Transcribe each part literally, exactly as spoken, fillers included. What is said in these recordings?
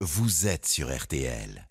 vous êtes sur R T L.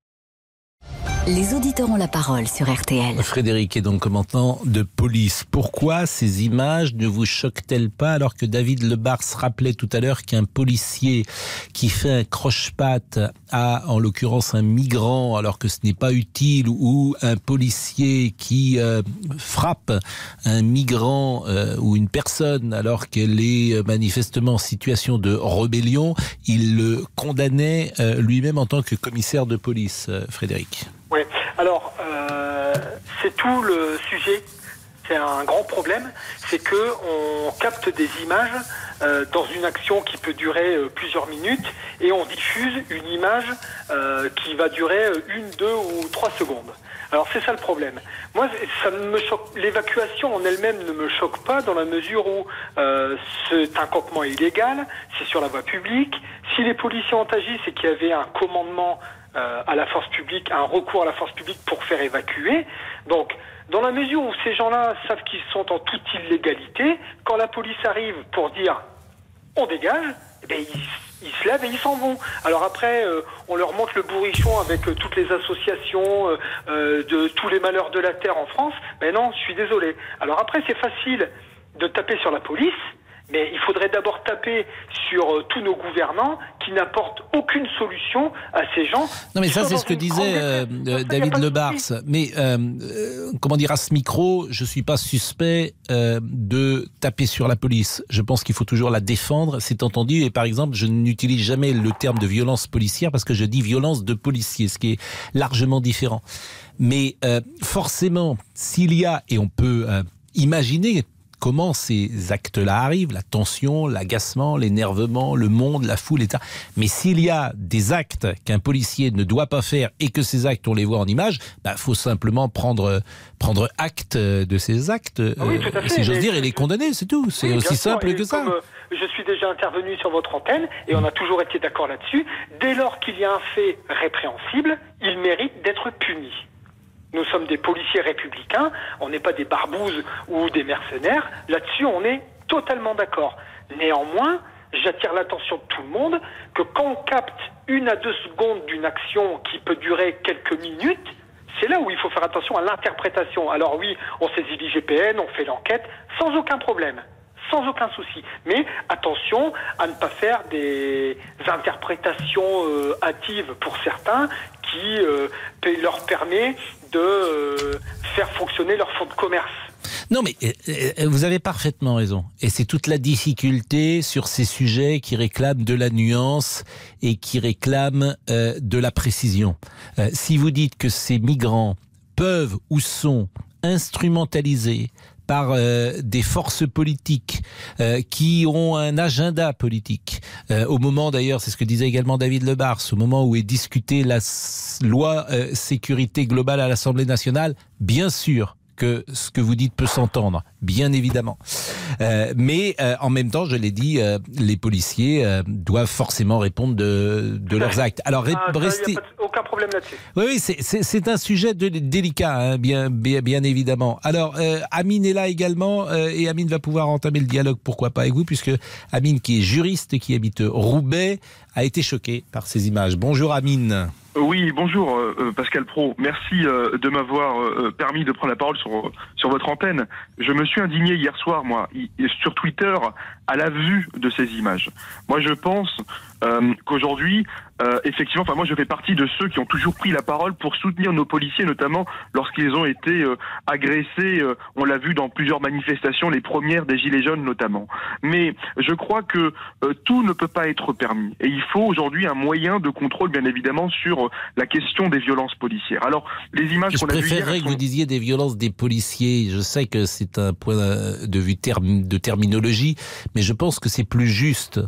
Les auditeurs ont la parole sur R T L. Frédéric est donc commandant de police. Pourquoi ces images ne vous choquent-elles pas alors que David Lebars rappelait tout à l'heure qu'un policier qui fait un croche-patte à, en l'occurrence, un migrant alors que ce n'est pas utile, ou un policier qui euh, frappe un migrant euh, ou une personne alors qu'elle est manifestement en situation de rébellion, il le condamnait euh, lui-même en tant que commissaire de police, euh, Frédéric. Oui, alors euh, c'est tout le sujet, c'est un grand problème, c'est que on capte des images euh, dans une action qui peut durer euh, plusieurs minutes et on diffuse une image euh, qui va durer une, deux ou trois secondes. Alors c'est ça le problème. Moi, ça ne me choque. L'évacuation en elle-même ne me choque pas dans la mesure où euh, c'est un campement illégal, c'est sur la voie publique. Si les policiers ont agi, c'est qu'il y avait un commandement euh, à la force publique, un recours à la force publique pour faire évacuer. Donc, dans la mesure où ces gens-là savent qu'ils sont en toute illégalité, quand la police arrive pour dire on dégage, eh bien, ils Ils se lèvent et ils s'en vont. Alors après, euh, on leur montre le bourrichon avec euh, toutes les associations euh, euh, de tous les malheurs de la Terre en France. Mais non, je suis désolé. Alors après, c'est facile de taper sur la police, mais il faudrait d'abord taper sur euh, tous nos gouvernants qui n'apportent aucune solution à ces gens. Non mais ça c'est ce que disait euh, David Lebars. Mais euh, euh, comment dire, à ce micro, je suis pas suspect euh, de taper sur la police. Je pense qu'il faut toujours la défendre, c'est entendu. Et par exemple, je n'utilise jamais le terme de violence policière parce que je dis violence de policier, ce qui est largement différent. Mais euh, forcément, s'il y a, et on peut euh, imaginer comment ces actes-là arrivent, la tension, l'agacement, l'énervement, le monde, la foule, et cetera. Mais s'il y a des actes qu'un policier ne doit pas faire et que ces actes, on les voit en images, bah, faut simplement prendre, prendre acte de ces actes, ah oui, tout à fait, si j'ose mais... dire, et les condamner, c'est tout. C'est oui, aussi sûr, simple que ça. Comme, euh, je suis déjà intervenu sur votre antenne et on a toujours été d'accord là-dessus. Dès lors qu'il y a un fait répréhensible, il mérite d'être puni. Nous sommes des policiers républicains, on n'est pas des barbouzes ou des mercenaires. Là-dessus, on est totalement d'accord. Néanmoins, j'attire l'attention de tout le monde que quand on capte une à deux secondes d'une action qui peut durer quelques minutes, c'est là où il faut faire attention à l'interprétation. Alors oui, on saisit l'I G P N, on fait l'enquête, sans aucun problème. Sans aucun souci. Mais attention à ne pas faire des interprétations euh, hâtives pour certains qui euh, leur permet de euh, faire fonctionner leur fonds de commerce. Non mais euh, vous avez parfaitement raison. Et c'est toute la difficulté sur ces sujets qui réclament de la nuance et qui réclament euh, de la précision. Euh, si vous dites que ces migrants peuvent ou sont instrumentalisés par euh, des forces politiques euh, qui ont un agenda politique. Euh, au moment d'ailleurs, c'est ce que disait également David Lebars, au moment où est discutée la s- loi euh, sécurité globale à l'Assemblée nationale, bien sûr que ce que vous dites peut s'entendre, bien évidemment. Euh, mais euh, en même temps, je l'ai dit, euh, les policiers euh, doivent forcément répondre de, de leurs actes. Alors, ah, restez... Il n'y a pas de, aucun problème là-dessus. Oui, oui, c'est, c'est, c'est un sujet de, délicat, hein, bien, bien, bien évidemment. Alors, euh, Amine est là également, euh, et Amine va pouvoir entamer le dialogue, pourquoi pas avec vous, puisque Amine, qui est juriste, qui habite Roubaix, a été choqué par ces images. Bonjour Amine. Oui, bonjour euh, Pascal Praud. Merci euh, de m'avoir euh, permis de prendre la parole sur sur votre antenne. Je me suis indigné hier soir, moi, y, sur Twitter, à la vue de ces images. Moi, je pense euh, qu'aujourd'hui, euh, effectivement, enfin moi, je fais partie de ceux qui ont toujours pris la parole pour soutenir nos policiers, notamment lorsqu'ils ont été euh, agressés. Euh, on l'a vu dans plusieurs manifestations, les premières des Gilets jaunes notamment. Mais je crois que euh, tout ne peut pas être permis. Et il faut aujourd'hui un moyen de contrôle, bien évidemment, sur la question des violences policières. Alors, les images je qu'on a vues hier... Je préférerais que sont... vous disiez des violences des policiers. Je sais que c'est un point de vue term... de terminologie, mais je pense que c'est plus juste.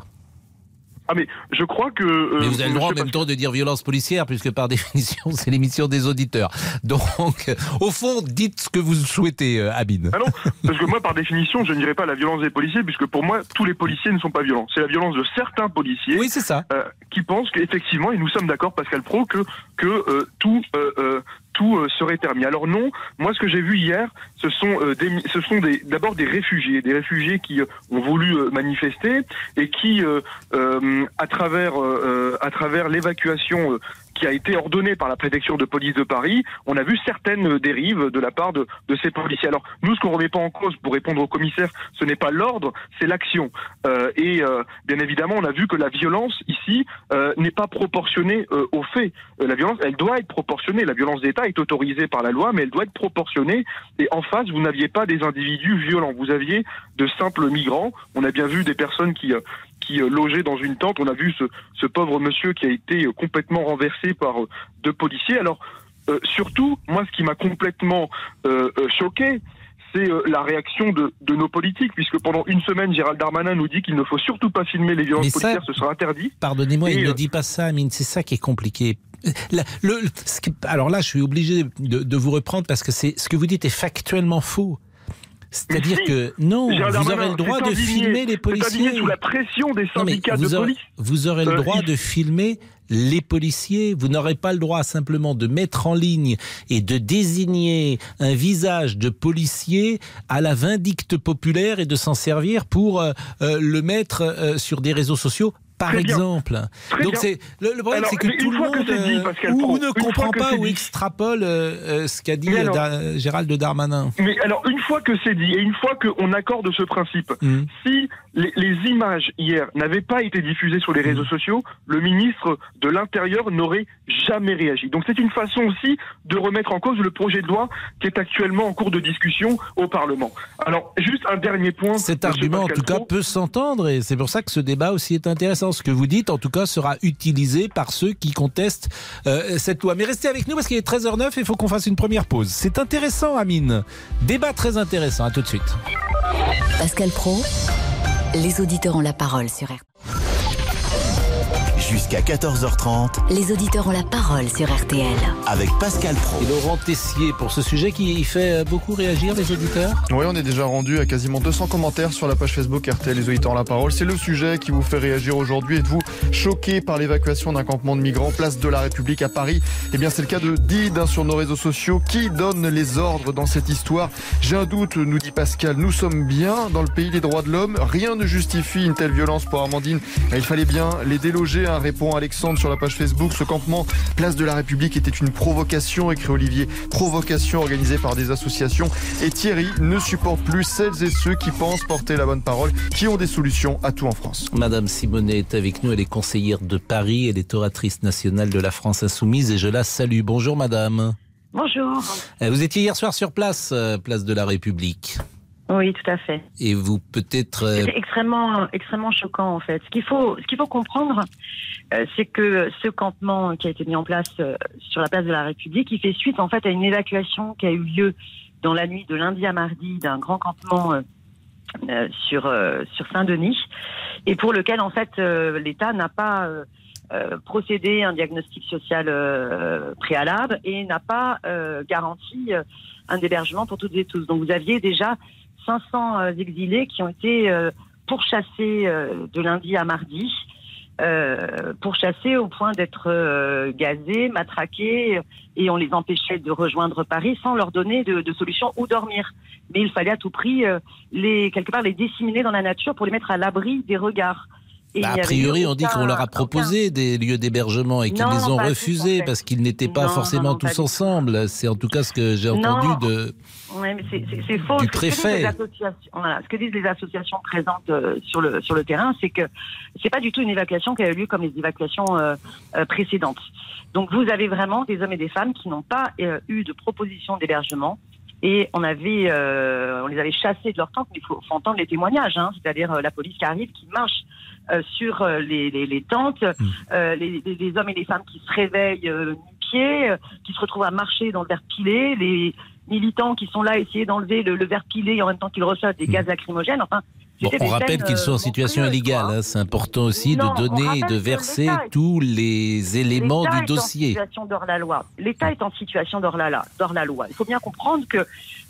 Ah mais je crois que... Euh, mais vous avez le droit en même temps de dire violence policière, puisque par définition c'est l'émission des auditeurs. Donc au fond, dites ce que vous souhaitez, euh, Amine. Ah non, parce que moi par définition je ne dirais pas la violence des policiers, puisque pour moi tous les policiers ne sont pas violents. C'est la violence de certains policiers, oui, c'est ça. Euh, qui pensent qu'effectivement, et nous sommes d'accord Pascal Praud, que, que euh, tout... Euh, euh, tout euh, serait permis. Alors non, moi ce que j'ai vu hier, ce sont, euh, des, ce sont des, d'abord des réfugiés, des réfugiés qui euh, ont voulu euh, manifester et qui, euh, euh, à travers, euh, à travers l'évacuation euh, qui a été ordonnée par la préfecture de police de Paris, on a vu certaines dérives de la part de, de ces policiers. Alors nous, ce qu'on ne remet pas en cause, pour répondre au commissaire, ce n'est pas l'ordre, c'est l'action. Euh, et euh, bien évidemment, on a vu que la violence ici euh, n'est pas proportionnée euh, aux faits. Euh, la violence, elle doit être proportionnée. La violence d'État est autorisée par la loi, mais elle doit être proportionnée. Et en face, vous n'aviez pas des individus violents, vous aviez de simples migrants. On a bien vu des personnes qui... Euh, qui euh, logeait dans une tente. On a vu ce, ce pauvre monsieur qui a été euh, complètement renversé par euh, deux policiers. Alors, euh, surtout, moi, ce qui m'a complètement euh, euh, choqué, c'est euh, la réaction de, de nos politiques, puisque pendant une semaine, Gérald Darmanin nous dit qu'il ne faut surtout pas filmer les violences ça, policières, ce sera interdit. Pardonnez-moi, Et, il euh, ne dit pas ça, Amine, c'est ça qui est compliqué. La, le, ce qui, alors là, je suis obligé de, de vous reprendre parce que c'est, ce que vous dites est factuellement faux. C'est-à-dire si, que non, vous aurez le droit de indigné, filmer les policiers. Sous la pression des syndicats non, de aurez, police. Vous aurez le droit euh, de filmer les policiers. Vous n'aurez pas le droit simplement de mettre en ligne et de désigner un visage de policier à la vindicte populaire et de s'en servir pour euh, euh, le mettre euh, sur des réseaux sociaux. Par Très exemple. Très Donc bien. c'est le, le problème, alors, c'est que tout le monde que dit, Pascal ou Praud, ne comprend pas ou dit. extrapole euh, ce qu'a dit alors, da, Gérald Darmanin. Mais alors une fois que c'est dit et une fois qu'on accorde ce principe, mmh. si les, les images hier n'avaient pas été diffusées sur les réseaux mmh. sociaux, le ministre de l'Intérieur n'aurait jamais réagi. Donc c'est une façon aussi de remettre en cause le projet de loi qui est actuellement en cours de discussion au Parlement. Alors juste un dernier point. Cet argument Pascal en tout Praud. cas peut s'entendre et c'est pour ça que ce débat aussi est intéressant. Ce que vous dites, en tout cas, sera utilisé par ceux qui contestent euh, cette loi. Mais restez avec nous parce qu'il est treize heures zéro neuf et il faut qu'on fasse une première pause. C'est intéressant, Amine. Débat très intéressant. À tout de suite. Pascal Praud, les auditeurs ont la parole sur R T L. Jusqu'à quatorze heures trente. Les auditeurs ont la parole sur R T L. Avec Pascal Praud. Et Laurent Tessier pour ce sujet qui fait beaucoup réagir les auditeurs. Oui, on est déjà rendu à quasiment deux cents commentaires sur la page Facebook R T L, les auditeurs ont la parole. C'est le sujet qui vous fait réagir aujourd'hui. Êtes-vous choqué par l'évacuation d'un campement de migrants place de la République à Paris? Eh bien, c'est le cas de Did hein, sur nos réseaux sociaux. Qui donne les ordres dans cette histoire? J'ai un doute, nous dit Pascal. Nous sommes bien dans le pays des droits de l'homme. Rien ne justifie une telle violence pour Amandine. Il fallait bien les déloger. Hein, répond Alexandre sur la page Facebook. Ce campement place de la République était une provocation, écrit Olivier. Provocation organisée par des associations. Et Thierry ne supporte plus celles et ceux qui pensent porter la bonne parole, qui ont des solutions à tout en France. Madame Simonet est avec nous. Elle est conseillère de Paris. Elle est oratrice nationale de la France Insoumise et je la salue. Bonjour madame. Bonjour. Vous étiez hier soir sur place, place de la République. Oui, tout à fait. Et vous peut-être... Euh... C'est extrêmement, extrêmement choquant en fait. Ce qu'il faut, ce qu'il faut comprendre, euh, c'est que ce campement qui a été mis en place euh, sur la place de la République, il fait suite en fait à une évacuation qui a eu lieu dans la nuit de lundi à mardi d'un grand campement euh, euh, sur euh, sur Saint-Denis, et pour lequel en fait euh, l'État n'a pas euh, euh, procédé à un diagnostic social euh, préalable et n'a pas euh, garanti euh, un hébergement pour toutes et tous. Donc vous aviez déjà cinq cents exilés qui ont été euh, pourchassés euh, de lundi à mardi, euh, pourchassés au point d'être euh, gazés, matraqués, et on les empêchait de rejoindre Paris sans leur donner de, de solution où dormir. Mais il fallait à tout prix euh, les quelque part les disséminer dans la nature pour les mettre à l'abri des regards. Et bah, a priori, on dit qu'on leur a proposé aucun... des lieux d'hébergement et qu'ils non, les ont refusés tous, en fait. Parce qu'ils n'étaient pas non, forcément non, non, tous ensemble. C'est en tout cas ce que j'ai entendu non. de ouais, mais c'est, c'est, c'est faux. du ce préfet. Que voilà, ce que disent les associations présentes euh, sur le sur le terrain, c'est que c'est pas du tout une évacuation qui a eu lieu comme les évacuations euh, euh, précédentes. Donc vous avez vraiment des hommes et des femmes qui n'ont pas euh, eu de proposition d'hébergement. Et on avait, euh, on les avait chassés de leur tente, mais il faut, faut entendre les témoignages, hein, c'est-à-dire euh, la police qui arrive, qui marche euh, sur euh, les, les, les tentes, mmh. euh, les, les, les hommes et les femmes qui se réveillent euh, nu-pieds, euh, qui se retrouvent à marcher dans le verre pilé, les militants qui sont là à essayer d'enlever le, le verre pilé en même temps qu'ils reçoivent des mmh. gaz lacrymogènes. Enfin, bon, on rappelle qu'ils sont en situation illégale. Hein. C'est important aussi non, de donner et de verser est... tous les éléments du dossier. L'État est en situation d'hors la loi. L'État est en situation d'hors la, d'hors la loi. Il faut bien comprendre que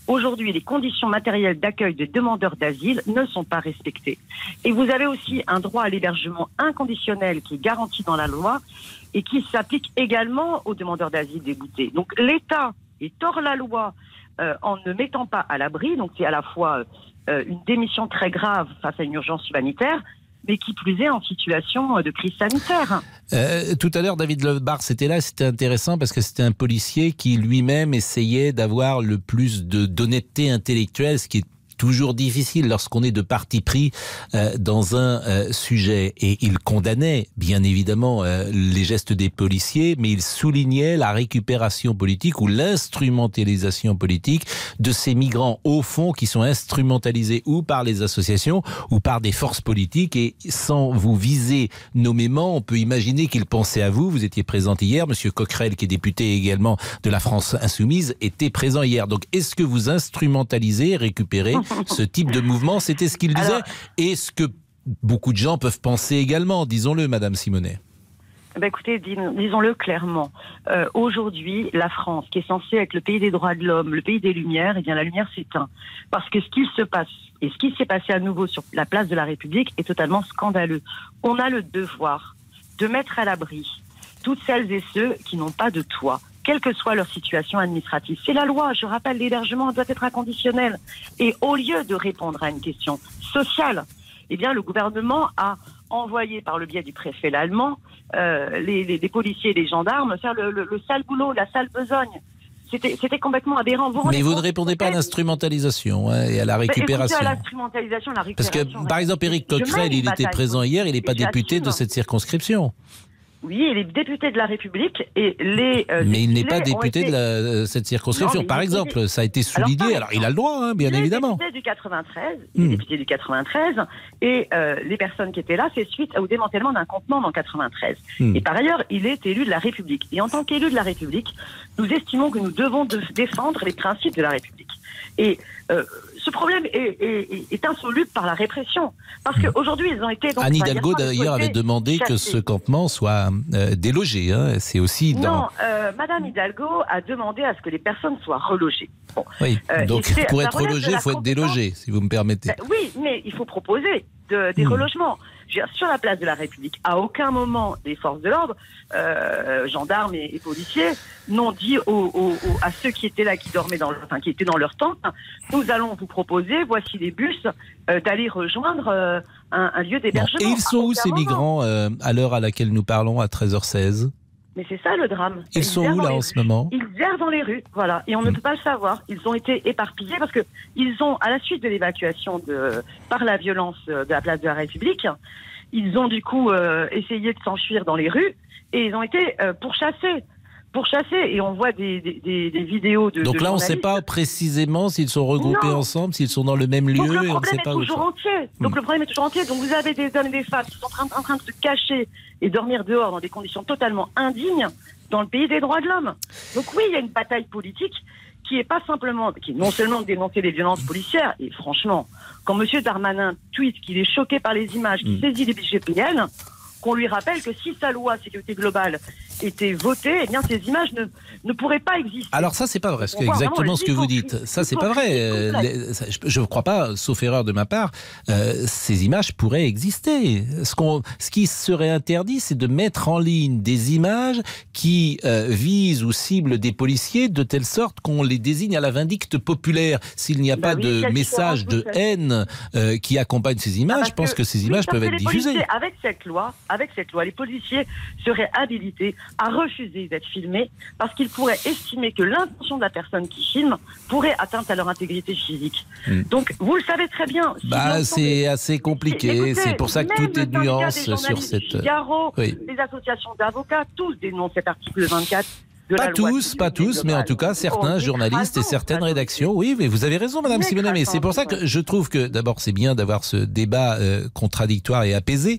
Aujourd'hui, les conditions matérielles d'accueil des demandeurs d'asile ne sont pas respectées. Et vous avez aussi un droit à l'hébergement inconditionnel qui est garanti dans la loi et qui s'applique également aux demandeurs d'asile déboutés. Donc l'État est hors la loi euh, en ne mettant pas à l'abri, donc c'est à la fois euh, une démission très grave face à une urgence humanitaire, mais qui plus est en situation de crise sanitaire. Euh, tout à l'heure, David Lebar, c'était là, c'était intéressant parce que c'était un policier qui lui-même essayait d'avoir le plus de, d'honnêteté intellectuelle, ce qui est toujours difficile lorsqu'on est de parti pris euh, dans un euh, sujet. Et il condamnait, bien évidemment, euh, les gestes des policiers, mais il soulignait la récupération politique ou l'instrumentalisation politique de ces migrants, au fond, qui sont instrumentalisés ou par les associations ou par des forces politiques. Et sans vous viser nommément, on peut imaginer qu'il pensait à vous. Vous étiez présent hier. Monsieur Coquerel, qui est député également de la France Insoumise, était présent hier. Donc, est-ce que vous instrumentalisez, récupérez ce type de mouvement? C'était ce qu'il disait. Alors, et ce que beaucoup de gens peuvent penser également, disons-le, Madame Simonet. Ben écoutez, dis, disons-le clairement. Euh, aujourd'hui, la France, qui est censée être le pays des droits de l'homme, le pays des Lumières, eh bien la lumière s'éteint. Parce que ce qu'il se passe, et ce qui s'est passé à nouveau sur la place de la République est totalement scandaleux. On a le devoir de mettre à l'abri toutes celles et ceux qui n'ont pas de toit, quelle que soit leur situation administrative. C'est la loi, je rappelle, l'hébergement doit être inconditionnel. Et au lieu de répondre à une question sociale, eh bien, le gouvernement a envoyé par le biais du préfet l'allemand euh, les, les, les policiers et les gendarmes faire le, le, le sale boulot, la sale besogne. C'était, c'était complètement aberrant. Vous Mais vous ne répondez pas à l'instrumentalisation hein, et à la récupération. Écoutez, à l'instrumentalisation, la récupération. Parce que, par exemple, Éric Coquerel, il était présent hier, il n'est pas député de cette circonscription. Oui, il est député de la République et les. Euh, mais il n'est pas député été... de la, cette circonscription. Non, par exemple, député... ça a été souligné. Alors, alors il a le droit, hein, bien il évidemment. Il est député du quatre-vingt-treize. Il est hmm. député du quatre-vingt-treize. Et euh, les personnes qui étaient là, c'est suite au démantèlement d'un campement dans quatre-vingt-treize. Hmm. Et par ailleurs, il est élu de la République. Et en tant qu'élu de la République, nous estimons que nous devons de défendre les principes de la République. Et euh, ce problème est, est, est insoluble par la répression. Parce qu'aujourd'hui, ils ont été... Donc, Anne Hidalgo, d'ailleurs, avait demandé chassés. que ce campement soit euh, délogé. Hein. C'est aussi dans... Non, euh, Madame Hidalgo a demandé à ce que les personnes soient relogées. Bon. Oui, euh, donc pour être relogé, il faut être délogé, si vous me permettez. Ben, oui, mais il faut proposer de, des mmh. relogements. Sur la place de la République, à aucun moment des forces de l'ordre, euh, gendarmes et, et policiers, n'ont dit aux, aux, aux, à ceux qui étaient là, qui dormaient dans, le, enfin, qui étaient dans leur tente, nous allons vous proposer, voici les bus, euh, d'aller rejoindre euh, un, un lieu d'hébergement. Et ils sont où ces moment. migrants euh, à l'heure à laquelle nous parlons, à treize heures seize? Mais c'est ça le drame. Ils, ils sont où là en ce moment? Ils errent dans les rues, voilà. Et on mmh. ne peut pas le savoir. Ils ont été éparpillés parce que ils ont, à la suite de l'évacuation de, par la violence de la place de la République, ils ont du coup euh, essayé de s'enfuir dans les rues et ils ont été euh, pourchassés. Pourchassés. Et on voit des, des, des, des vidéos de. Donc de là, on ne sait pas précisément s'ils sont regroupés non. ensemble, s'ils sont dans le même lieu. Donc le et on ne sait problème pas est où toujours entier. Donc mmh. le problème est toujours entier. Donc vous avez des hommes et des femmes qui sont en train, en train de se cacher et dormir dehors dans des conditions totalement indignes dans le pays des droits de l'homme. Donc oui, il y a une bataille politique qui est pas simplement, qui est non seulement de dénoncer les violences policières, et franchement, quand M. Darmanin tweet qu'il est choqué par les images, qu'il mmh. saisit les G P L, qu'on lui rappelle que si sa loi sécurité globale était votée, eh bien ces images ne, ne pourraient pas exister. Alors ça, c'est pas vrai, c'est exactement ce que vous dites. Ça, c'est pas vrai. Je ne crois pas, sauf erreur de ma part, euh, ces images pourraient exister. Ce, qu'on, ce qui serait interdit, c'est de mettre en ligne des images qui euh, visent ou ciblent des policiers de telle sorte qu'on les désigne à la vindicte populaire. S'il n'y a bah pas oui, de message de haine euh, qui accompagne ces images, ah, je pense que, que ces images oui, peuvent être diffusées. Avec cette loi, avec cette loi, les policiers seraient habilités à refuser d'être filmés parce qu'ils pourraient estimer que l'intention de la personne qui filme pourrait atteindre à leur intégrité physique. Mmh. Donc, vous le savez très bien. Si bah, c'est assez compliqué. Écoutez, c'est pour ça que tout est nuance sur cette... Figaro, oui. Les associations d'avocats, tous dénoncent cet article vingt-quatre. Pas tous, pas tous, mais en tout cas certains oh, journalistes et certaines rédactions. Oui, mais vous avez raison, Madame Simonet. Mais c'est pour ça que je trouve que d'abord c'est bien d'avoir ce débat euh, contradictoire et apaisé.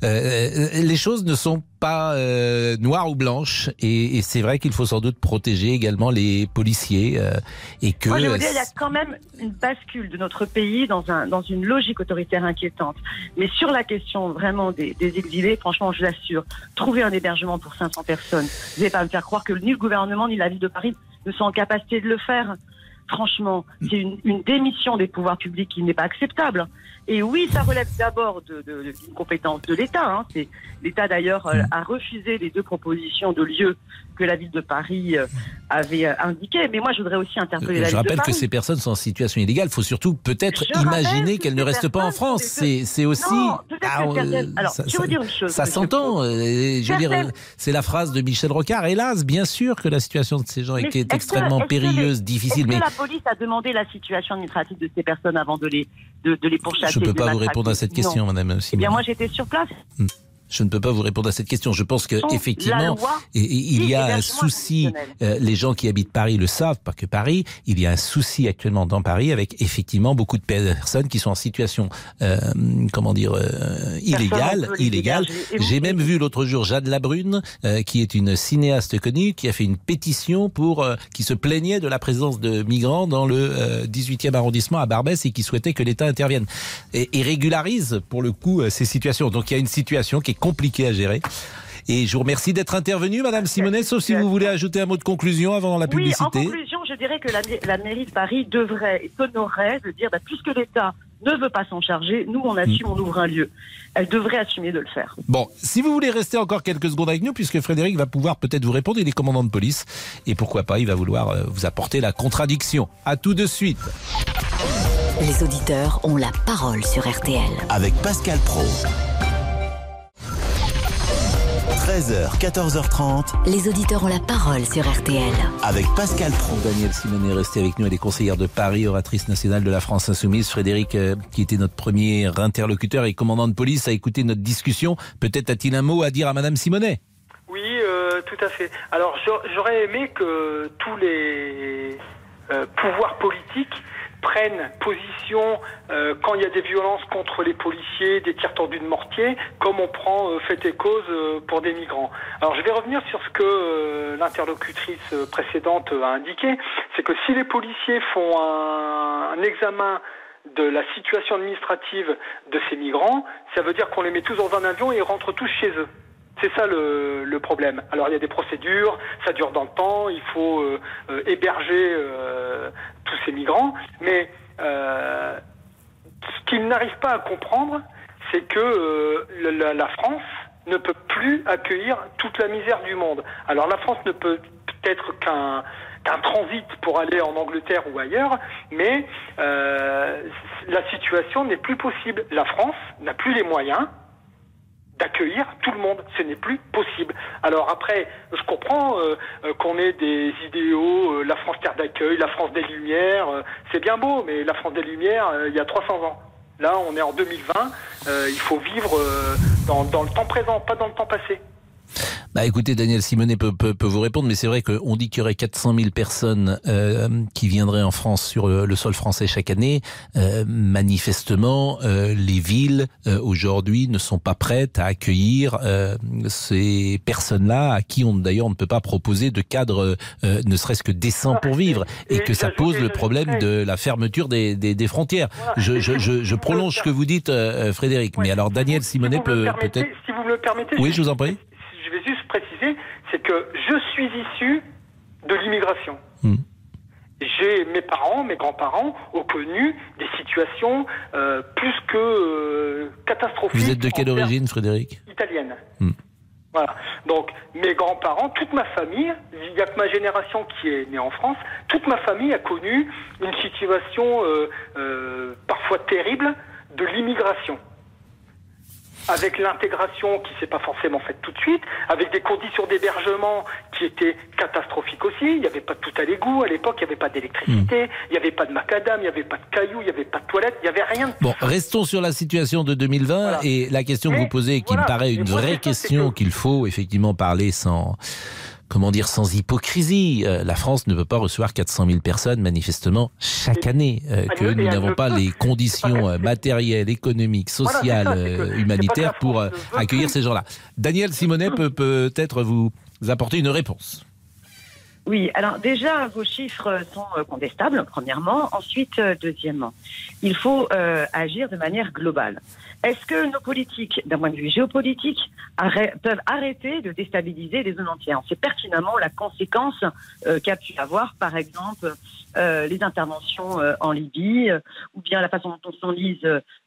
Euh, les choses ne sont pas euh, noires ou blanches, et, et c'est vrai qu'il faut sans doute protéger également les policiers euh, et que. Moi, je veux dire, il y a quand même une bascule de notre pays dans un dans une logique autoritaire inquiétante. Mais sur la question vraiment des, des exilés, franchement, je l'assure, trouver un hébergement pour cinq cents personnes, vous n'allez pas me faire croire que ni le gouvernement ni la ville de Paris ne sont en capacité de le faire. franchement, c'est une, une démission des pouvoirs publics qui n'est pas acceptable. Et oui, ça relève d'abord de, de, de, d'une compétence de l'État. Hein. C'est, L'État, d'ailleurs, euh, a refusé les deux propositions de lieu que la ville de Paris euh, avait euh, indiquées. Mais moi, je voudrais aussi interpeller euh, la je ville de Paris. Je rappelle que ces personnes sont en situation illégale. Il faut surtout peut-être Je imaginer qu'elles ne restent pas en France. C'est, c'est aussi... Non, ah, euh, Alors, ça, je vais vous dire une chose. Ça s'entend. Euh, je veux dire, c'est la phrase de Michel Rocard. Hélas, bien sûr que la situation de ces gens est, est extrêmement que, périlleuse, les, difficile. Est-ce mais que la police a demandé la situation administrative de ces personnes avant de les, de, de les pourchasser? Je ne peux pas vous répondre à cette question, non. Madame Simon. Eh bien, moi, j'étais sur place. Hmm. Je ne peux pas vous répondre à cette question. Je pense que effectivement, et, et, il y a un souci. Euh, les gens qui habitent Paris le savent, pas que Paris. Il y a un souci actuellement dans Paris avec effectivement beaucoup de personnes qui sont en situation, euh, comment dire, euh, illégale, illégale. J'ai même vu l'autre jour Jade Labrune, euh, qui est une cinéaste connue, qui a fait une pétition pour, euh, qui se plaignait de la présence de migrants dans le euh, dix-huitième arrondissement à Barbès et qui souhaitait que l'État intervienne et, et régularise pour le coup euh, ces situations. Donc il y a une situation qui est compliqué à gérer. Et je vous remercie d'être intervenue, Madame Simonet, sauf si vous voulez ajouter un mot de conclusion avant la publicité. Oui, en conclusion, je dirais que la, la mairie de Paris devrait et s'honorerait de dire, bah, puisque l'État ne veut pas s'en charger, nous on assume, mmh. on ouvre un lieu. Elle devrait assumer de le faire. Bon, si vous voulez rester encore quelques secondes avec nous, puisque Frédéric va pouvoir peut-être vous répondre, il est commandant de police, et pourquoi pas, il va vouloir euh, vous apporter la contradiction. À tout de suite. Les auditeurs ont la parole sur R T L. Avec Pascal Praud. treize heures, quatorze heures trente. Les auditeurs ont la parole sur R T L. Avec Pascal Praud. Danielle Simonet est restée avec nous, elle est conseillère de Paris, oratrice nationale de la France Insoumise. Frédéric, euh, qui était notre premier interlocuteur et commandant de police, a écouté notre discussion. Peut-être a-t-il un mot à dire à Madame Simonet? Oui, euh, tout à fait. Alors, j'aurais aimé que tous les euh, pouvoirs politiques prennent position euh, quand il y a des violences contre les policiers, des tirs tordus de mortier, comme on prend euh, fait et cause euh, pour des migrants. Alors je vais revenir sur ce que euh, l'interlocutrice précédente a indiqué, c'est que si les policiers font un, un examen de la situation administrative de ces migrants, ça veut dire qu'on les met tous dans un avion et ils rentrent tous chez eux. C'est ça le, le problème. Alors il y a des procédures, ça dure dans le temps, il faut euh, euh, héberger euh, tous ces migrants, mais euh, ce qu'ils n'arrivent pas à comprendre, c'est que euh, la, la France ne peut plus accueillir toute la misère du monde. Alors la France ne peut être qu'un qu'un transit pour aller en Angleterre ou ailleurs, mais euh, la situation n'est plus possible. La France n'a plus les moyens d'accueillir tout le monde. Ce n'est plus possible. Alors après, je comprends euh, euh, qu'on ait des idéaux, euh, la France terre d'accueil, la France des Lumières, euh, c'est bien beau, mais la France des Lumières, euh, il y a trois cents ans. Là, on est en deux mille vingt, euh, il faut vivre euh, dans, dans le temps présent, pas dans le temps passé. Bah écoutez, Danielle Simonet peut, peut, peut vous répondre, mais c'est vrai qu'on dit qu'il y aurait quatre cent mille personnes euh, qui viendraient en France sur le, le sol français chaque année. Euh, manifestement, euh, les villes euh, aujourd'hui ne sont pas prêtes à accueillir euh, ces personnes-là, à qui on d'ailleurs on ne peut pas proposer de cadre euh, ne serait-ce que décent pour vivre, et, et que ça pose le problème de la fermeture des, des, des frontières. Voilà. Je, je, je, je prolonge ce que vous dites, euh, Frédéric, ouais. Mais alors Danielle Simonet si peut peut-être... Si vous me le permettez... Oui, je vous en prie. Je vais juste préciser, c'est que je suis issu de l'immigration. Mmh. J'ai mes parents, mes grands-parents ont connu des situations euh, plus que euh, catastrophiques. Vous êtes de quelle origine, Frédéric? Italienne. Mmh. Voilà. Donc mes grands-parents, toute ma famille, il n'y a que ma génération qui est née en France, toute ma famille a connu une situation euh, euh, parfois terrible de l'immigration. Avec l'intégration qui s'est pas forcément faite tout de suite, avec des conditions d'hébergement qui étaient catastrophiques aussi. Il n'y avait pas de tout à l'égout à l'époque, il n'y avait pas d'électricité, mmh. il n'y avait pas de macadam, il n'y avait pas de cailloux, il n'y avait pas de toilettes, il n'y avait rien de Bon, ça. Restons sur la situation de deux mille vingt, voilà. Et la question Mais, que vous posez, qui voilà. me paraît une vraie ça, question qu'il faut effectivement parler sans... Comment dire, sans hypocrisie. Euh, la France ne peut pas recevoir quatre cent mille personnes, manifestement, chaque année. Euh, que nous n'avons pas les conditions euh, matérielles, économiques, sociales, voilà, ça, euh, humanitaires pour euh, accueillir ces gens-là. Danielle Simonet peut peut-être vous apporter une réponse. Oui, alors déjà, vos chiffres sont euh, contestables, premièrement. Ensuite, euh, deuxièmement, il faut euh, agir de manière globale. Est-ce que nos politiques, d'un point de vue géopolitique, arrêt, peuvent arrêter de déstabiliser des zones entières? C'est pertinemment la conséquence euh, qu'a pu avoir, par exemple, euh, les interventions euh, en Libye, euh, ou bien la façon dont on s'enlise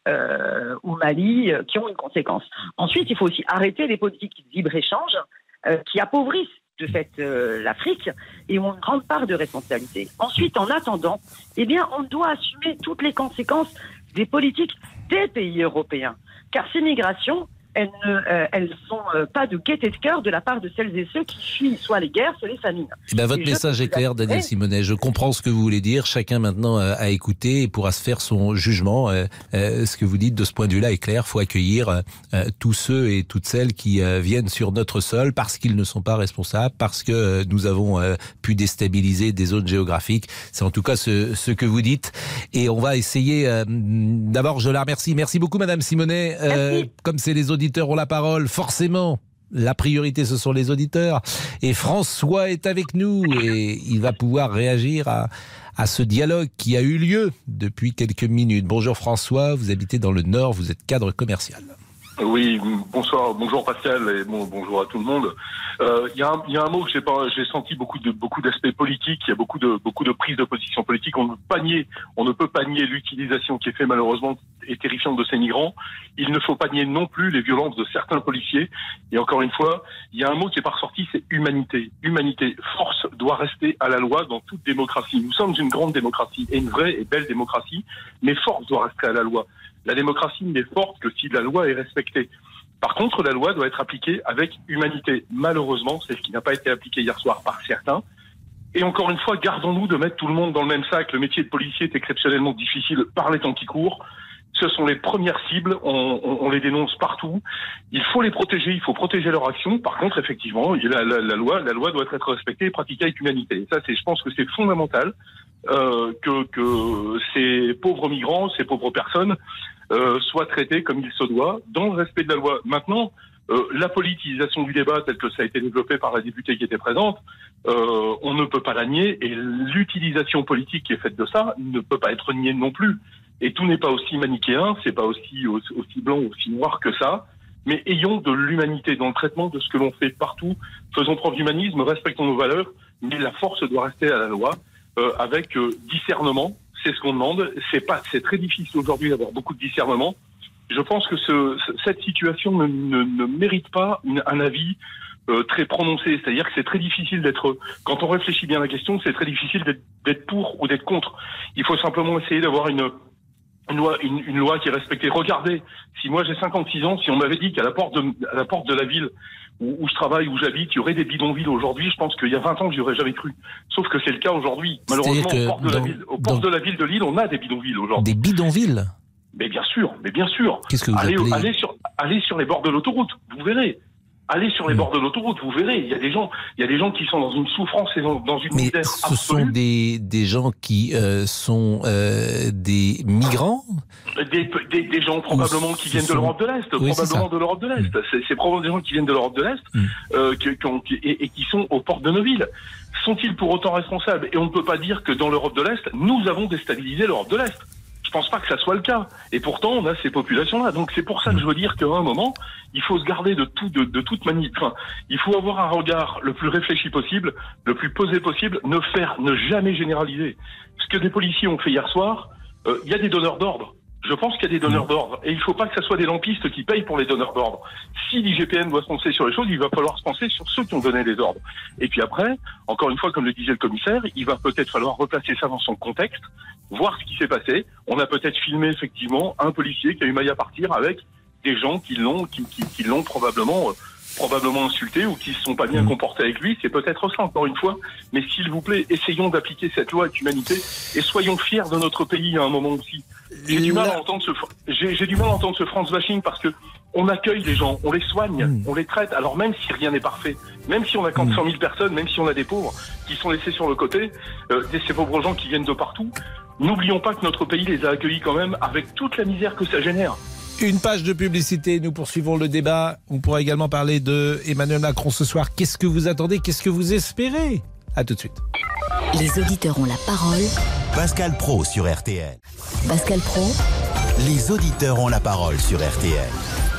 euh, au Mali, euh, qui ont une conséquence. Ensuite, il faut aussi arrêter les politiques de libre-échange euh, qui appauvrissent de fait euh, l'Afrique et ont une grande part de responsabilité. Ensuite, en attendant, eh bien, on doit assumer toutes les conséquences des politiques des pays européens. Car ces migrations, elles ne euh, elles sont euh, pas de gaieté de cœur de la part de celles et ceux qui fuient soit les guerres, soit les famines. Eh ben, votre et message est clair, Daniel Simonet. Je comprends ce que vous voulez dire. Chacun maintenant a écouté et pourra se faire son jugement. Euh, euh, ce que vous dites de ce point de vue-là est clair. Il faut accueillir euh, tous ceux et toutes celles qui euh, viennent sur notre sol parce qu'ils ne sont pas responsables, parce que euh, nous avons euh, pu déstabiliser des zones géographiques. C'est en tout cas ce, ce que vous dites. Et on va essayer... Euh, d'abord, je la remercie. Merci beaucoup, Madame Simonet. Euh, comme c'est les auditeurs ont la parole, forcément, la priorité, ce sont les auditeurs. Et François est avec nous et il va pouvoir réagir à, à ce dialogue qui a eu lieu depuis quelques minutes. Bonjour François, vous habitez dans le Nord, vous êtes cadre commercial. Oui, bonsoir, bonjour Pascal et bon, bonjour à tout le monde. Il euh, y, y a un mot que j'ai pas, j'ai senti beaucoup de beaucoup d'aspects politiques. Il y a beaucoup de beaucoup de prises de position politique. On ne peut pas nier, on ne peut pas nier l'utilisation qui est faite malheureusement et terrifiante de ces migrants. Il ne faut pas nier non plus les violences de certains policiers. Et encore une fois, il y a un mot qui est pas ressorti, c'est humanité. Humanité, force doit rester à la loi dans toute démocratie. Nous sommes une grande démocratie et une vraie et belle démocratie, mais force doit rester à la loi. La démocratie n'est forte que si la loi est respectée. Par contre, la loi doit être appliquée avec humanité. Malheureusement, c'est ce qui n'a pas été appliqué hier soir par certains. Et encore une fois, gardons-nous de mettre tout le monde dans le même sac. Le métier de policier est exceptionnellement difficile par les temps qui courent. Ce sont les premières cibles, on, on, on les dénonce partout. Il faut les protéger, il faut protéger leur action. Par contre, effectivement, la, la, la loi, la loi doit être respectée et pratiquée avec humanité. Et ça, c'est, je pense que c'est fondamental euh, que, que ces pauvres migrants, ces pauvres personnes euh, soient traitées comme il se doit, dans le respect de la loi. Maintenant, euh, la politisation du débat, telle que ça a été développé par la députée qui était présente, euh, on ne peut pas la nier. Et l'utilisation politique qui est faite de ça ne peut pas être niée non plus. Et tout n'est pas aussi manichéen, c'est pas aussi, aussi, aussi blanc, aussi noir que ça. Mais ayons de l'humanité dans le traitement de ce que l'on fait partout. Faisons preuve d'humanisme, respectons nos valeurs, mais la force doit rester à la loi, euh, avec euh, discernement. C'est ce qu'on demande. C'est pas, c'est très difficile aujourd'hui d'avoir beaucoup de discernement. Je pense que ce, cette situation ne, ne, ne mérite pas une, un avis euh, très prononcé. C'est-à-dire que c'est très difficile d'être, quand on réfléchit bien à la question, c'est très difficile d'être, d'être pour ou d'être contre. Il faut simplement essayer d'avoir une Une loi, une, une loi qui est respectée. Regardez, si moi j'ai cinquante-six ans, si on m'avait dit qu'à la porte de, à la porte de la ville où, où je travaille, où j'habite, il y aurait des bidonvilles aujourd'hui, je pense qu'il y a vingt ans, j'y aurais jamais cru. Sauf que c'est le cas aujourd'hui. Malheureusement, au port, de, dans, la ville, au port dans, de la ville de Lille, on a des bidonvilles aujourd'hui. Des bidonvilles? Mais bien sûr, mais bien sûr. Qu'est-ce que vous allez, appelez allez sur, allez sur les bords de l'autoroute, vous verrez. Allez sur les mmh. bords de l'autoroute, vous verrez, il y a des gens, il y a des gens qui sont dans une souffrance et dans, dans une misère absolue. Mais ce sont des, des gens qui euh, sont euh, des migrants, des, des, des gens probablement qui viennent sont... de l'Europe de l'Est, oui, probablement de l'Europe de l'Est. Mmh. C'est, c'est probablement des gens qui viennent de l'Europe de l'Est mmh. euh, qui, qui, et, et qui sont aux portes de nos villes. Sont-ils pour autant responsables? Et on ne peut pas dire que dans l'Europe de l'Est, nous avons déstabilisé l'Europe de l'Est. Je pense pas que ça soit le cas. Et pourtant, on a ces populations-là. Donc c'est pour ça que je veux dire qu'à un moment, il faut se garder de tout, de, de toute manière. Enfin, il faut avoir un regard le plus réfléchi possible, le plus posé possible, ne faire, ne jamais généraliser. Ce que des policiers ont fait hier soir, il euh, y a des donneurs d'ordre. Je pense qu'il y a des donneurs d'ordre. Et il ne faut pas que ce soit des lampistes qui payent pour les donneurs d'ordre. Si l'I G P N doit se penser sur les choses, il va falloir se penser sur ceux qui ont donné les ordres. Et puis après, encore une fois, comme le disait le commissaire, il va peut-être falloir replacer ça dans son contexte, voir ce qui s'est passé. On a peut-être filmé effectivement un policier qui a eu maille à partir avec des gens qui l'ont, qui, qui, qui l'ont probablement, euh, probablement insulté ou qui se sont pas bien comportés avec lui. C'est peut-être ça, encore une fois. Mais s'il vous plaît, essayons d'appliquer cette loi avec humanité et soyons fiers de notre pays à un moment aussi. J'ai du mal à entendre ce, j'ai, j'ai du mal à entendre ce France bashing parce que on accueille les gens, on les soigne, mmh. on les traite. Alors même si rien n'est parfait, même si on a cent mille personnes, même si on a des pauvres qui sont laissés sur le côté, euh, ces pauvres gens qui viennent de partout, n'oublions pas que notre pays les a accueillis quand même avec toute la misère que ça génère. Une page de publicité, nous poursuivons le débat. On pourra également parler de Emmanuel Macron ce soir. Qu'est-ce que vous attendez? Qu'est-ce que vous espérez À tout de suite. Les auditeurs ont la parole. Pascal Praud sur R T L. Pascal Praud, Les auditeurs ont la parole sur R T L.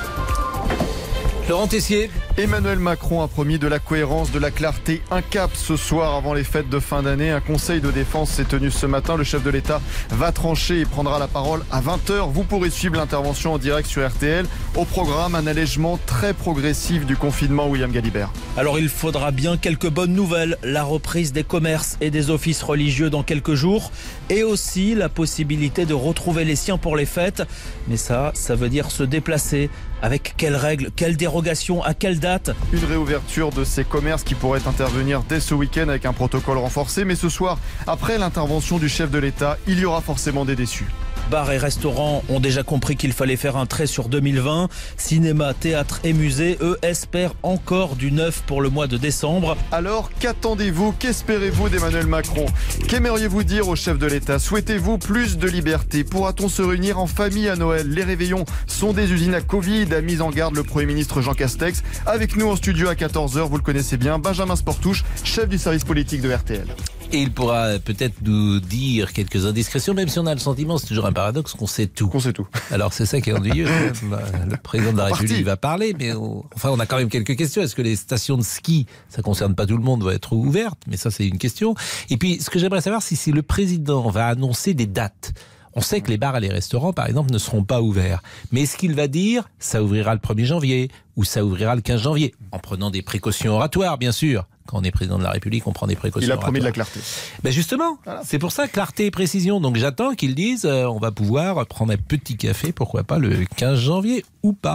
Laurent Tessier. Emmanuel Macron a promis de la cohérence, de la clarté, un cap ce soir avant les fêtes de fin d'année. Un conseil de défense s'est tenu ce matin. Le chef de l'État va trancher et prendra la parole à vingt heures. Vous pourrez suivre l'intervention en direct sur R T L. Au programme, un allègement très progressif du confinement. William Galibert. Alors il faudra bien quelques bonnes nouvelles. La reprise des commerces et des offices religieux dans quelques jours. Et aussi la possibilité de retrouver les siens pour les fêtes. Mais ça, ça veut dire se déplacer. Avec quelles règles, quelles dérogations, à quelle date? Une réouverture de ces commerces qui pourrait intervenir dès ce week-end avec un protocole renforcé. Mais ce soir, après l'intervention du chef de l'État, il y aura forcément des déçus. Bars et restaurants ont déjà compris qu'il fallait faire un trait sur deux mille vingt. Cinéma, théâtre et musées, eux, espèrent encore du neuf pour le mois de décembre. Alors, qu'attendez-vous? Qu'espérez-vous d'Emmanuel Macron? Qu'aimeriez-vous dire au chef de l'État? Souhaitez-vous plus de liberté? Pourra-t-on se réunir en famille à Noël? Les réveillons sont des usines à Covid, a mis en garde le Premier ministre Jean Castex. Avec nous en studio à quatorze heures, vous le connaissez bien, Benjamin Sportouche, chef du service politique de R T L. Et il pourra peut-être nous dire quelques indiscrétions, même si on a le sentiment, c'est toujours un paradoxe, qu'on sait tout. Qu'on sait tout. Alors c'est ça qui est ennuyeux. Le président de la République va parler, mais on, enfin on a quand même quelques questions. Est-ce que les stations de ski, ça concerne pas tout le monde, doivent être ouvertes? Mais ça c'est une question. Et puis ce que j'aimerais savoir, c'est si le président va annoncer des dates. On sait que les bars et les restaurants, par exemple, ne seront pas ouverts. Mais est-ce qu'il va dire ça ouvrira le premier janvier ou ça ouvrira le quinze janvier? En prenant des précautions oratoires, bien sûr. Quand on est président de la République, on prend des précautions oratoires. Il a promis de la clarté. Ben justement, voilà. C'est pour ça, clarté et précision. Donc j'attends qu'ils disent euh, on va pouvoir prendre un petit café, pourquoi pas, le quinze janvier ou pas.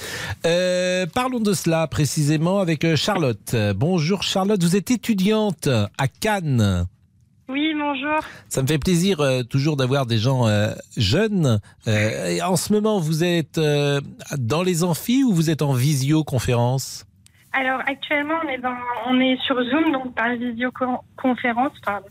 Euh, parlons de cela précisément avec Charlotte. Bonjour Charlotte, vous êtes étudiante à Cannes. Oui, bonjour. Ça me fait plaisir euh, toujours d'avoir des gens euh, jeunes. Euh, et en ce moment, vous êtes euh, dans les amphis ou vous êtes en visioconférence? Alors actuellement, on est, dans, on est sur Zoom, donc par visioconférence. Pardon.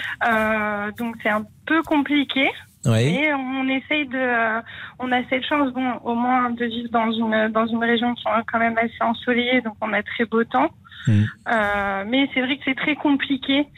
Euh, donc c'est un peu compliqué. Oui. Et on essaye de, euh, on a cette chance, bon, au moins de vivre dans une dans une région qui est quand même assez ensoleillée, donc on a très beau temps. Mmh. Euh, mais c'est vrai que c'est très compliqué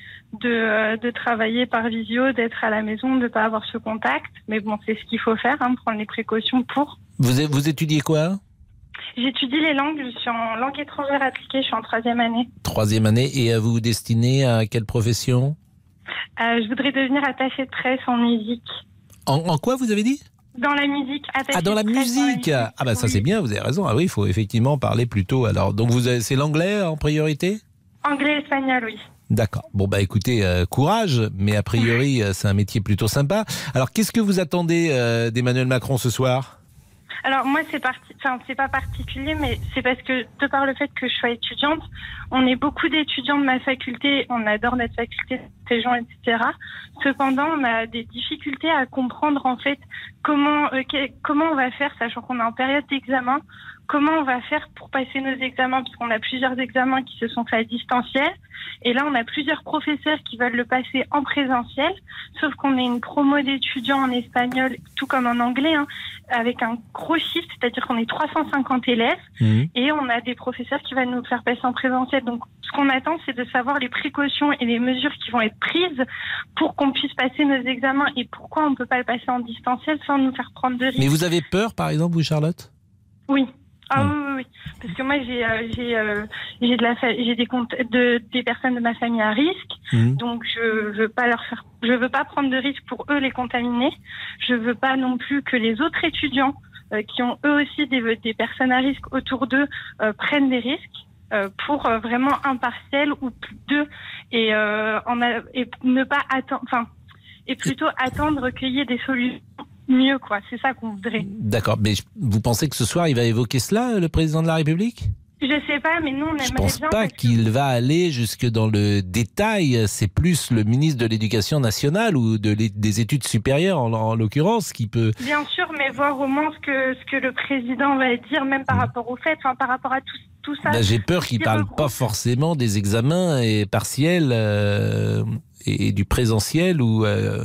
de de travailler par visio, d'être à la maison, de pas avoir ce contact. Mais bon, c'est ce qu'il faut faire, hein, prendre les précautions pour. Vous vous étudiez quoi? J'étudie les langues, je suis en langue étrangère appliquée, je suis en troisième année. Troisième année, et vous vous destinez à quelle profession? euh, Je voudrais devenir attachée de presse en musique. En, en quoi vous avez dit? Dans la musique. Ah, dans la musique. Dans la ah bah ça oui. C'est bien, vous avez raison. Ah oui, il faut effectivement parler plutôt. Alors, donc vous avez, c'est l'anglais en priorité? Anglais et espagnol, oui. D'accord. Bon bah écoutez, euh, courage, mais a priori euh, c'est un métier plutôt sympa. Alors qu'est-ce que vous attendez euh, d'Emmanuel Macron ce soir? Alors moi c'est parti, enfin c'est pas particulier, mais c'est parce que de par le fait que je sois étudiante, on est beaucoup d'étudiants de ma faculté, on adore notre faculté, ces gens, et cetera. Cependant, on a des difficultés à comprendre en fait comment euh, que, comment on va faire, sachant qu'on est en période d'examen, comment on va faire pour passer nos examens, parce qu'on a plusieurs examens qui se sont faits à distanciel, et là on a plusieurs professeurs qui veulent le passer en présentiel, sauf qu'on est une promo d'étudiants en espagnol, tout comme en anglais, hein, avec un gros chiffre, c'est-à-dire qu'on est trois cent cinquante élèves, mmh. et on a des professeurs qui veulent nous faire passer en présentiel. Donc ce qu'on attend, c'est de savoir les précautions et les mesures qui vont être prises pour qu'on puisse passer nos examens, et pourquoi on ne peut pas le passer en distanciel sans nous faire prendre de risques. Mais vous avez peur, par exemple, vous, Charlotte? Oui. Ah oui, oui, oui, parce que moi j'ai euh, j'ai euh, j'ai de la fa- j'ai des comptes de des personnes de ma famille à risque, mmh. donc je veux pas leur faire, je veux pas prendre de risques pour eux les contaminer. Je veux pas non plus que les autres étudiants euh, qui ont eux aussi des des personnes à risque autour d'eux euh, prennent des risques euh, pour euh, vraiment un partiel ou plus deux et euh, en a, et ne pas attendre, enfin et plutôt attendre qu'il y ait des solutions. Mieux, quoi. C'est ça qu'on voudrait. D'accord. Mais vous pensez que ce soir, il va évoquer cela, le président de la République? Je sais pas, mais nous, on aimerait bien... Je pense pas qu'il que... va aller jusque dans le détail. C'est plus le ministre de l'Éducation nationale ou de des études supérieures, en, en l'occurrence, qui peut... Bien sûr, mais voir au moins ce que, ce que le président va dire, même par mmh. rapport aux fêtes, enfin, par rapport à tout, tout ça. Ben, j'ai peur qu'il parle pas forcément des examens et partiels euh, et, et du présentiel ou... Euh,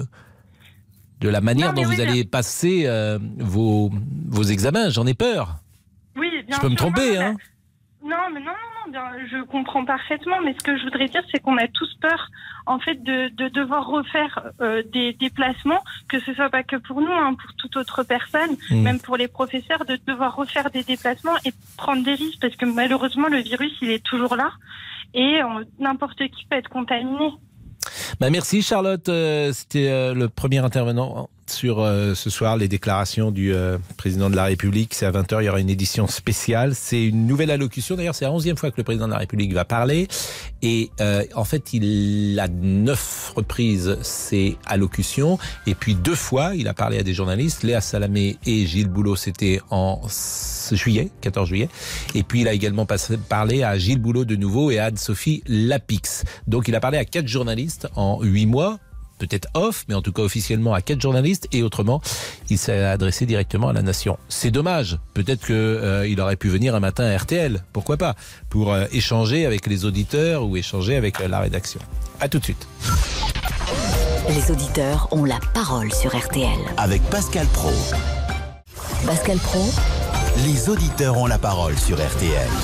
de la manière non, dont oui, vous allez bien. passer euh, vos, vos examens, j'en ai peur. Oui, bien Je peux sûr, me tromper, non, hein Non, mais non, non, non, bien, je comprends parfaitement, mais ce que je voudrais dire, c'est qu'on a tous peur, en fait, de, de devoir refaire euh, des déplacements, que ce soit pas que pour nous, hein, pour toute autre personne, mmh. même pour les professeurs, de devoir refaire des déplacements et prendre des risques, parce que malheureusement, le virus, il est toujours là, et euh, n'importe qui peut être contaminé. Bah merci Charlotte, euh, c'était euh, le premier intervenant sur euh, ce soir, les déclarations du euh, président de la République. C'est à vingt heures, il y aura une édition spéciale. C'est une nouvelle allocution, d'ailleurs c'est la onzième fois que le président de la République va parler. Et euh, en fait, il a neuf reprises ces allocutions. Et puis deux fois, il a parlé à des journalistes. Léa Salamé et Gilles Boulot, c'était en juillet, quatorze juillet. Et puis il a également passé, parlé à Gilles Boulot de nouveau et à Anne-Sophie Lapix. Donc il a parlé à quatre journalistes en huit mois. Peut-être off, mais en tout cas officiellement à quatre journalistes, et autrement, il s'est adressé directement à la nation. C'est dommage. Peut-être que euh, il aurait pu venir un matin à R T L, pourquoi pas, pour euh, échanger avec les auditeurs ou échanger avec euh, la rédaction. À tout de suite. Les auditeurs ont la parole sur R T L. Avec Pascal Praud. Pascal Praud. Les auditeurs ont la parole sur R T L.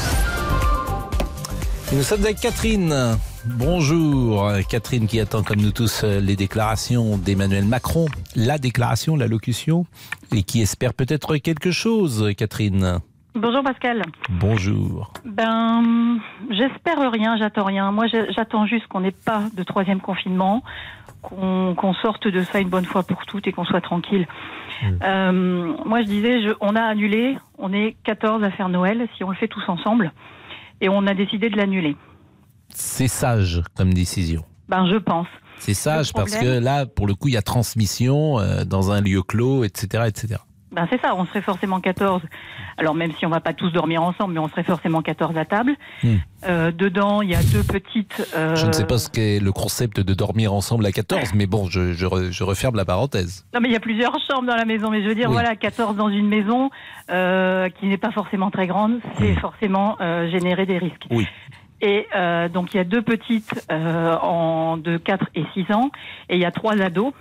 Et nous sommes avec Catherine. Bonjour, Catherine qui attend comme nous tous les déclarations d'Emmanuel Macron, la déclaration, l'allocution, et qui espère peut-être quelque chose, Catherine. Bonjour Pascal. Bonjour. Ben, j'espère rien, j'attends rien. Moi, j'attends juste qu'on n'ait pas de troisième confinement, qu'on, qu'on sorte de ça une bonne fois pour toutes et qu'on soit tranquille. Mmh. Euh, moi, je disais, je, on a annulé, on est quatorze à faire Noël, si on le fait tous ensemble, et on a décidé de l'annuler. C'est sage comme décision. Ben, je pense. C'est sage parce que là, pour le coup, il y a transmission euh, dans un lieu clos, et cetera, et cetera. Ben, c'est ça, on serait forcément quatorze. Alors, même si on va pas tous dormir ensemble, mais on serait forcément quatorze à table. Mmh. Euh, dedans, il y a deux petites... Euh... Je ne sais pas ce qu'est le concept de dormir ensemble à quatorze, mais bon, je, je, re, je referme la parenthèse. Non, mais il y a plusieurs chambres dans la maison, mais je veux dire, oui. Voilà, quatorze dans une maison euh, qui n'est pas forcément très grande, c'est mmh. forcément euh, générer des risques. Oui. Et euh, donc il y a deux petites euh, en de quatre et six ans, et il y a trois ados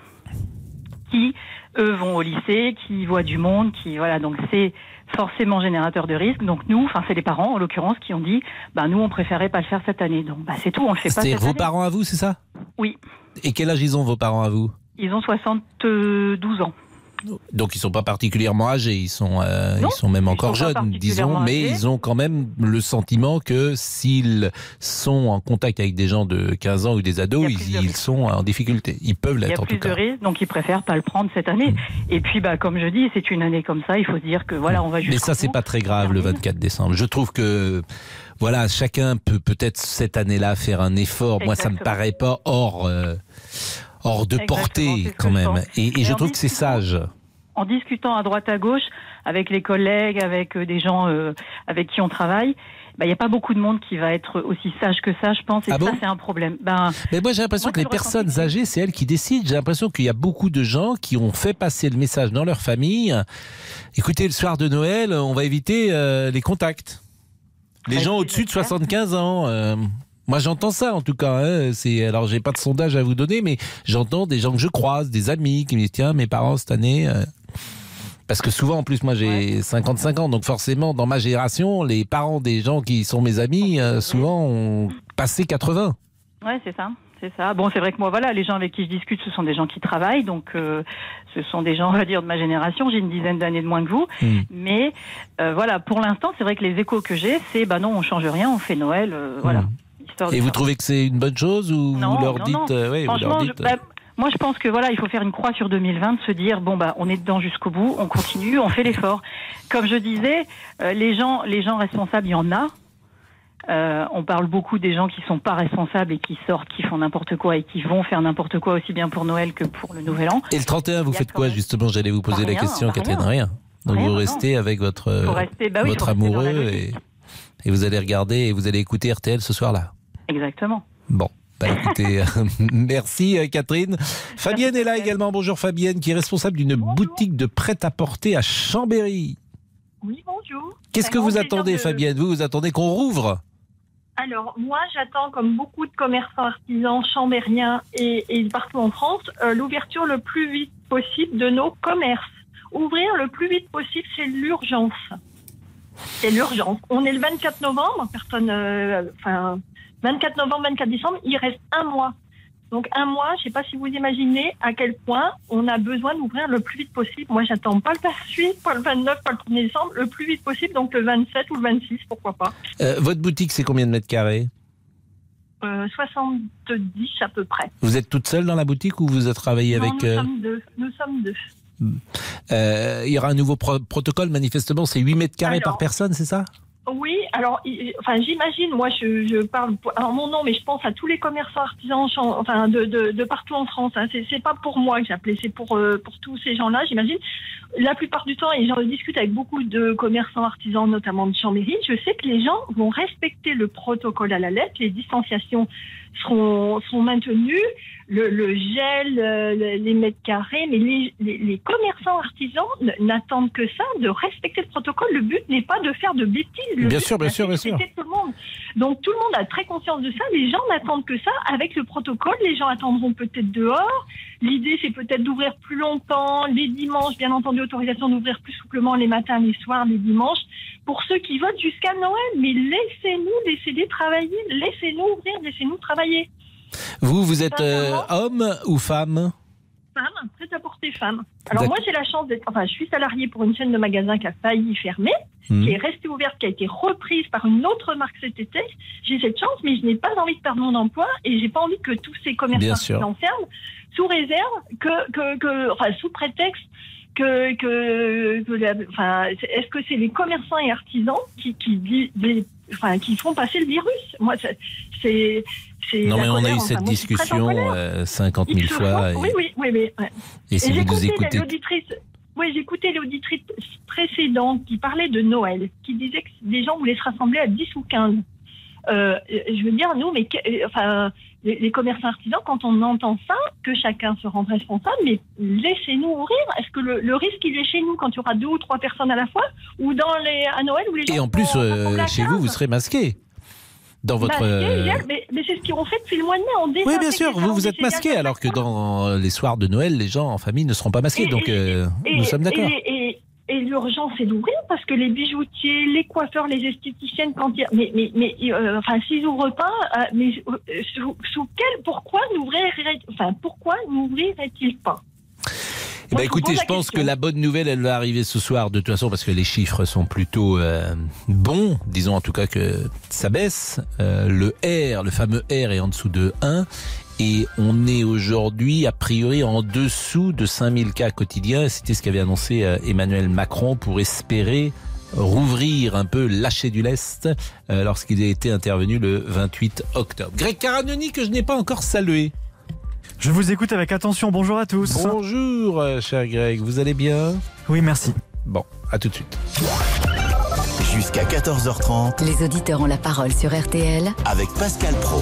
qui eux vont au lycée, qui voient du monde, qui voilà, donc c'est forcément générateur de risque. Donc nous, enfin c'est les parents en l'occurrence qui ont dit, bah nous on préférait pas le faire cette année. Donc bah c'est tout, on le fait pas cette année. C'est vos parents à vous, c'est ça ? Oui. Et quel âge ils ont vos parents à vous ? Ils ont soixante-douze ans. Donc ils sont pas particulièrement âgés, ils sont euh, non, ils sont même encore sont jeunes, disons, mais âgés. Ils ont quand même le sentiment que s'ils sont en contact avec des gens de quinze ans ou des ados, ils, de ils sont en difficulté. Ils peuvent l'être en tout cas. Il y a plus de risques, donc ils préfèrent pas le prendre cette année. Mmh. Et puis bah comme je dis, c'est une année comme ça, il faut se dire que voilà, on va juste. Mais ça c'est pas très grave le vingt-quatre décembre. Je trouve que voilà, chacun peut peut-être cette année-là faire un effort. Exactement. Moi ça me paraît pas hors euh, hors de Exactement, portée quand même. Et, et, et je trouve que c'est sage. En discutant à droite à gauche avec les collègues, avec des gens euh, avec qui on travaille, il bah, n'y a pas beaucoup de monde qui va être aussi sage que ça, je pense. Et ah ça, bon c'est un problème. Ben, Mais moi, j'ai l'impression moi, que les personnes que... âgées, c'est elles qui décident. J'ai l'impression qu'il y a beaucoup de gens qui ont fait passer le message dans leur famille. Écoutez, le soir de Noël, on va éviter euh, les contacts. Les ouais, gens au-dessus de soixante-quinze ans... Euh... Moi, j'entends ça, en tout cas. Hein. C'est, alors, j'ai pas de sondage à vous donner, mais j'entends des gens que je croise, des amis qui me disent, tiens, mes parents, cette année... Euh... Parce que souvent, en plus, moi, j'ai ouais. cinquante-cinq ans. Donc, forcément, dans ma génération, les parents des gens qui sont mes amis, euh, souvent, ont passé quatre-vingts. Ouais, c'est ça. C'est ça. Bon, c'est vrai que moi, voilà, les gens avec qui je discute, ce sont des gens qui travaillent. Donc, euh, ce sont des gens, on va dire, de ma génération. J'ai une dizaine d'années de moins que vous. Mmh. Mais, euh, voilà, pour l'instant, c'est vrai que les échos que j'ai, c'est, bah non, on change rien, on fait Noël, euh, voilà. Mmh. Et vous trouvez que c'est une bonne chose ou non, vous leur non, dites, non. Euh, ouais, Franchement, vous leur dites, je, bah, moi je pense que voilà, il faut faire une croix sur deux mille vingt, se dire bon bah on est dedans jusqu'au bout, on continue, on fait l'effort. Comme je disais, euh, les gens, les gens responsables, il y en a. Euh, on parle beaucoup des gens qui sont pas responsables et qui sortent, qui font n'importe quoi et qui vont faire n'importe quoi aussi bien pour Noël que pour le Nouvel An. Et le trente et un, vous faites quoi même... justement ? J'allais vous poser bah, la rien, question, bah, Catherine, rien. rien. Donc rien, vous restez non. avec votre, rester, bah oui, votre amoureux et, et vous allez regarder et vous allez écouter R T L ce soir-là. Exactement. Bon. Bah écoutez, merci Catherine. Fabienne est là également. Bonjour Fabienne, qui est responsable d'une bonjour. boutique de prêt-à-porter à Chambéry. Oui, bonjour. Qu'est-ce que vous attendez de... Fabienne ? Vous, vous attendez qu'on rouvre ? Alors, moi, j'attends, comme beaucoup de commerçants artisans chambériens et, et partout en France, euh, l'ouverture le plus vite possible de nos commerces. Ouvrir le plus vite possible, c'est l'urgence. C'est l'urgence. On est le vingt-quatre novembre, personne, euh, enfin, vingt-quatre novembre, vingt-quatre décembre, il reste un mois. Donc un mois, je ne sais pas si vous imaginez à quel point on a besoin d'ouvrir le plus vite possible. Moi, j'attends pas le vingt-huit, pas le vingt-neuf, pas le premier décembre, le plus vite possible, donc le vingt-sept ou le vingt-six, pourquoi pas. Euh, votre boutique, c'est combien de mètres carrés ? euh, soixante-dix à peu près. Vous êtes toute seule dans la boutique ou vous avez travaillé non, avec... nous euh... sommes deux. Nous sommes deux. Euh, il y aura un nouveau pro- protocole, manifestement, c'est huit mètres carrés Alors, par personne, c'est ça ? Oui, alors, il, enfin, j'imagine, moi, je, je parle en mon nom, mais je pense à tous les commerçants artisans, enfin, de, de, de partout en France. Hein. C'est, c'est pas pour moi que j'appelais, c'est pour euh, pour tous ces gens-là, j'imagine. La plupart du temps, et j'en discute avec beaucoup de commerçants artisans, notamment de Chambéry, je sais que les gens vont respecter le protocole à la lettre, les distanciations seront seront maintenues, le, le gel, euh, les mètres carrés, mais les, les, les commerçants artisans n'attendent que ça, de respecter le protocole. Le but n'est pas de faire de bêtises. Le bien but, sûr, bien sûr, bien sûr. Tout le monde. Donc tout le monde a très conscience de ça. Les gens n'attendent que ça. Avec le protocole, les gens attendront peut-être dehors. L'idée, c'est peut-être d'ouvrir plus longtemps, les dimanches, bien entendu, autorisation d'ouvrir plus souplement les matins, les soirs, les dimanches, pour ceux qui votent jusqu'à Noël. Mais laissez-nous, laissez-les travailler, laissez-nous ouvrir, laissez-nous travailler. Vous, vous êtes euh, homme ou femme ? Femme, prêt-à-porter femme. Alors D'accord. moi, j'ai la chance d'être, enfin, je suis salariée pour une chaîne de magasins qui a failli fermer, mmh. qui est restée ouverte, qui a été reprise par une autre marque cet été. J'ai cette chance, mais je n'ai pas envie de perdre mon emploi et j'ai pas envie que tous ces commerçants s'en ferment, sous réserve que, que, que, enfin, sous prétexte que, que, que la, enfin, est-ce que c'est les commerçants et artisans qui, qui, les, enfin, qui font passer le virus? Moi, c'est, c'est non, mais on colère, a eu enfin, cette moi, discussion euh, cinquante mille fois. Et... Oui, oui, oui, oui. Ouais. Et si et vous nous j'écoutais écoutez... l'auditrice, oui, j'écoutais l'auditrice précédente qui parlait de Noël, qui disait que des gens voulaient se rassembler à dix ou quinze. Euh, je veux dire, nous, mais enfin, les, les commerçants artisans, quand on entend ça, que chacun se rende responsable, mais laissez-nous ouvrir. Est-ce que le, le risque, il est chez nous quand il y aura deux ou trois personnes à la fois, ou dans les, à Noël où les gens... Et en plus, euh, chez vous, vous serez masqué dans votre... Masqué, mais, mais c'est ce qu'ils ont fait depuis le mois de mai. On oui, bien sûr, vous, vous êtes masqué, alors que dans les soirs de Noël, les gens en famille ne seront pas masqués, et, donc euh, et, nous sommes d'accord. Et, et, et l'urgence, c'est d'ouvrir, parce que les bijoutiers, les coiffeurs, les esthéticiennes, quand il y a... Mais, mais, mais euh, enfin, s'ils n'ouvrent pas, euh, mais euh, sous, sous quel... Pourquoi n'ouvrirait... Enfin, pourquoi n'ouvrirait-il pas? Eh ben, écoutez, je pense que la bonne nouvelle, elle va arriver ce soir de toute façon parce que les chiffres sont plutôt euh, bons. Disons en tout cas que ça baisse. Euh, le R, le fameux R est en dessous de un. Et on est aujourd'hui, a priori, en dessous de cinq mille cas quotidiens. C'était ce qu'avait annoncé euh, Emmanuel Macron pour espérer rouvrir un peu, lâcher du lest euh, lorsqu'il a été intervenu le vingt-huit octobre. Greg Caragnoni, que je n'ai pas encore salué. Je vous écoute avec attention. Bonjour à tous. Bonjour, cher Greg. Vous allez bien? Oui, merci. Bon, à tout de suite. Jusqu'à quatorze heures trente. Les auditeurs ont la parole sur R T L. Avec Pascal Praud.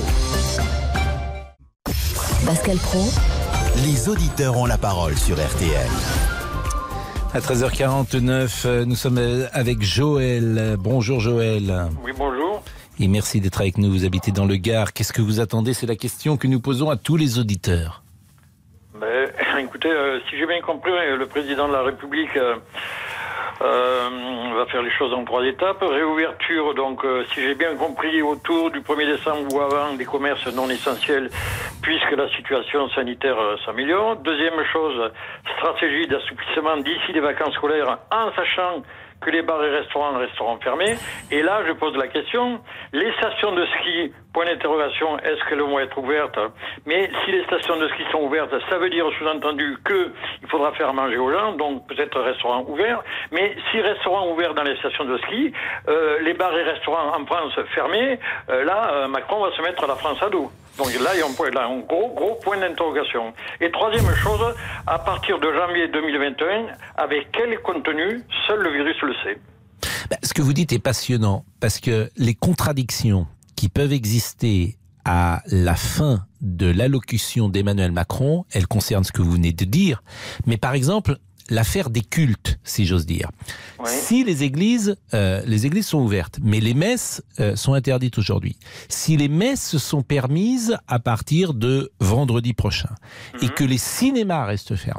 Pascal Praud. Les auditeurs ont la parole sur R T L. À treize heures quarante-neuf, nous sommes avec Joël. Bonjour Joël. Oui, bonjour. Et merci d'être avec nous. Vous habitez dans le Gard. Qu'est-ce que vous attendez? C'est la question que nous posons à tous les auditeurs. Ben, écoutez, euh, si j'ai bien compris, le président de la République euh, euh, va faire les choses en trois étapes. Réouverture, donc, euh, si j'ai bien compris, autour du premier décembre ou avant, des commerces non essentiels, puisque la situation sanitaire euh, s'améliore. Deuxième chose, stratégie d'assouplissement d'ici les vacances scolaires, en sachant que les bars et restaurants resteront fermés. Et là, je pose la question, les stations de ski, point d'interrogation, est-ce qu'elles vont être ouvertes? Mais si les stations de ski sont ouvertes, ça veut dire sous-entendu qu'il faudra faire manger aux gens, donc peut-être restaurants ouverts. Mais si restaurants ouverts dans les stations de ski, euh, les bars et restaurants en France fermés, euh, là, euh, Macron va se mettre la France à dos. Donc là, il y a un, point, là, un gros, gros point d'interrogation. Et troisième chose, à partir de janvier deux mille vingt et un, avec quel contenu? Seul le virus le sait. Ben, ce que vous dites est passionnant, parce que les contradictions qui peuvent exister à la fin de l'allocution d'Emmanuel Macron, elles concernent ce que vous venez de dire. Mais par exemple, l'affaire des cultes, si j'ose dire. Oui. Si les églises, euh, les églises sont ouvertes, mais les messes euh, sont interdites aujourd'hui. Si les messes sont permises à partir de vendredi prochain, mmh. et que les cinémas restent fermés,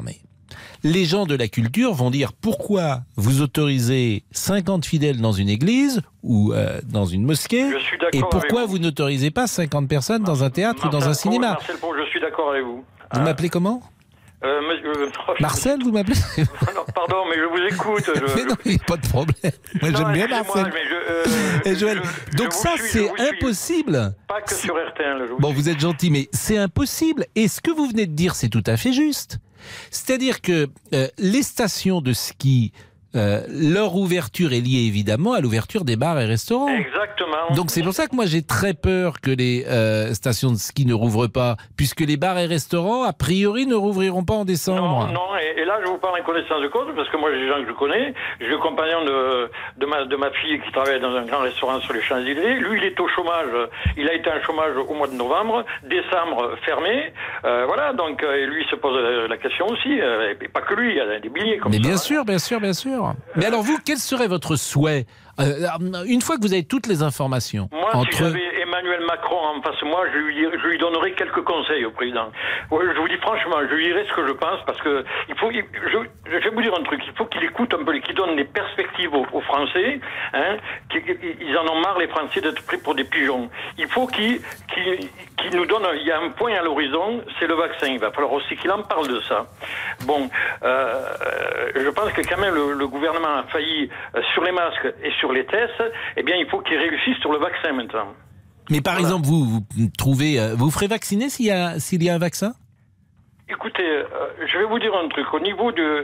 Les gens de la culture vont dire pourquoi vous autorisez cinquante fidèles dans une église ou euh, dans une mosquée et pourquoi vous, vous n'autorisez pas cinquante personnes dans un théâtre Marcel ou dans un cinéma. Marcel Pro, je suis d'accord avec vous. Vous ah. m'appelez comment euh, mais, euh, Marcel, vous m'appelez non, pardon, mais je vous écoute. Je, mais non, il n'y a pas de problème. Moi, non, j'aime bien Marcel. Mais je, euh, et Joël, je, donc je ça, suis, c'est impossible. Pas que sur R T L. Je bon, suis. vous êtes gentil, mais c'est impossible. Et ce que vous venez de dire, c'est tout à fait juste. C'est-à-dire que euh, les stations de ski, euh, leur ouverture est liée évidemment à l'ouverture des bars et restaurants. Exactement. Donc c'est pour ça que moi j'ai très peur que les euh, stations de ski ne rouvrent pas, puisque les bars et restaurants, a priori, ne rouvriront pas en décembre. Non, non, et, et là je vous parle en connaissance de cause, parce que moi j'ai des gens que je connais, j'ai le compagnon de, de, ma, de ma fille qui travaille dans un grand restaurant sur les Champs-Élysées, lui il est au chômage, il a été en chômage au mois de novembre, décembre fermé, euh, voilà, donc et lui se pose la, la question aussi, euh, et pas que lui, il y a des billets comme Mais ça. Mais bien hein. sûr, bien sûr, bien sûr. Mais alors vous, quel serait votre souhait euh, une fois que vous avez toutes les informations? Moi, entre... si j'avais Emmanuel Macron en face de moi, je lui, je lui donnerais quelques conseils au président. Ouais, je vous dis franchement, je lui dirais ce que je pense, parce que il faut, il, je, je vais vous dire un truc, il faut qu'il écoute un peu, qu'il donne des perspectives aux, aux Français, hein, qu'ils en ont marre, les Français, d'être pris pour des pigeons. Il faut qu'il, qu'il, qu'il nous donne, il y a un point à l'horizon, c'est le vaccin. Il va falloir aussi qu'il en parle de ça. Bon, euh, je pense que quand même le, le gouvernement a failli euh, sur les masques et sur les tests, eh bien il faut qu'il réussisse sur le vaccin maintenant. Mais par voilà. exemple, vous, vous trouvez, vous ferez vacciner s'il y a, s'il y a un vaccin? Écoutez, euh, je vais vous dire un truc. Au niveau de...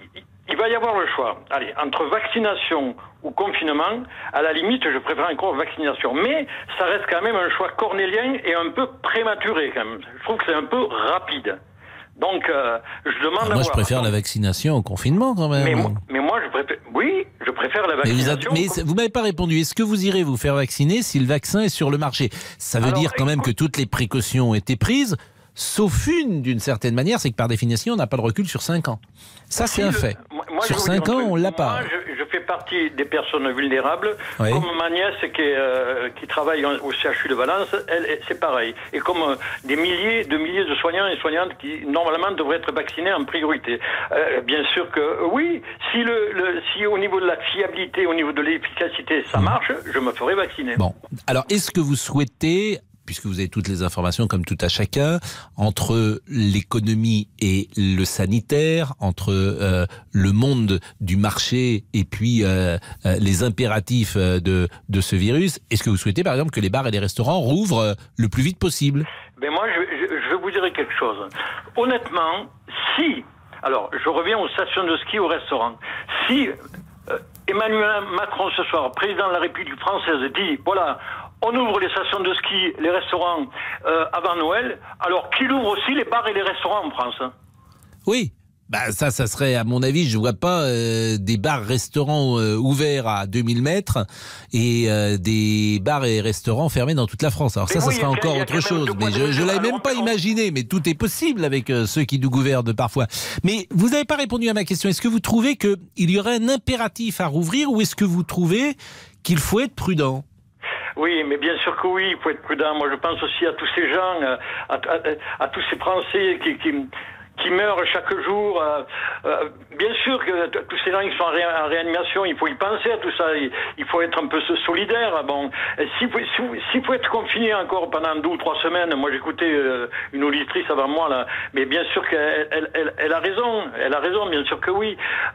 Il va y avoir le choix. Allez, entre vaccination ou confinement, à la limite, je préfère encore vaccination. Mais ça reste quand même un choix cornélien et un peu prématuré quand même. Je trouve que c'est un peu rapide. Donc, euh, je demande Alors Moi, je préfère la vaccination au confinement, quand même. Mais moi, mais moi je préfère... Oui, je préfère la vaccination. Mais vous, a... mais vous m'avez pas répondu. Est-ce que vous irez vous faire vacciner si le vaccin est sur le marché? Ça veut Alors, dire quand écoute... même que toutes les précautions ont été prises, sauf une, d'une certaine manière, c'est que par définition, on n'a pas de recul sur cinq ans. Ça, c'est un fait. Moi, moi, sur cinq ans, on l'a pas. Moi, je, je fais partie des personnes vulnérables. Oui. Comme ma nièce qui, est, euh, qui travaille au C H U de Valence, elle, c'est pareil. Et comme euh, des milliers de milliers de soignants et soignantes qui, normalement, devraient être vaccinés en priorité. Euh, bien sûr que euh, oui, si, le, le, si au niveau de la fiabilité, au niveau de l'efficacité, ça marche, je me ferai vacciner. Bon. Alors, est-ce que vous souhaitez... puisque vous avez toutes les informations comme tout à chacun, entre l'économie et le sanitaire, entre euh, le monde du marché et puis euh, euh, les impératifs de, de ce virus, est-ce que vous souhaitez par exemple que les bars et les restaurants rouvrent le plus vite possible? Ben moi, je, je, je vais vous dire quelque chose. Honnêtement, si... Alors, je reviens aux stations de ski, aux restaurants. Si euh, Emmanuel Macron, ce soir, président de la République française, dit, voilà... on ouvre les stations de ski, les restaurants euh, avant Noël, alors qu'il ouvre aussi les bars et les restaurants en France. Oui, bah ça, ça serait, à mon avis, je vois pas euh, des bars-restaurants euh, ouverts à deux mille mètres et euh, des bars et restaurants fermés dans toute la France. Alors ça, oui, ça sera encore a, autre chose. Mais je, je l'avais même pas on... imaginé, mais tout est possible avec euh, ceux qui nous gouvernent parfois. Mais vous n'avez pas répondu à ma question. Est-ce que vous trouvez qu'il y aurait un impératif à rouvrir ou est-ce que vous trouvez qu'il faut être prudent ? Oui, mais bien sûr que oui, il faut être prudent. Moi, je pense aussi à tous ces gens, à, à, à tous ces Français qui, qui, qui meurent chaque jour. Euh, euh, bien sûr que tous ces gens qui sont en, ré, en réanimation, il faut y penser à tout ça. Il, il faut être un peu solidaire. Bon, s'il faut, s'il faut être confiné encore pendant deux ou trois semaines, moi j'écoutais euh, une auditrice avant moi là, mais bien sûr qu'elle elle, elle, elle a raison. Elle a raison, bien sûr que oui.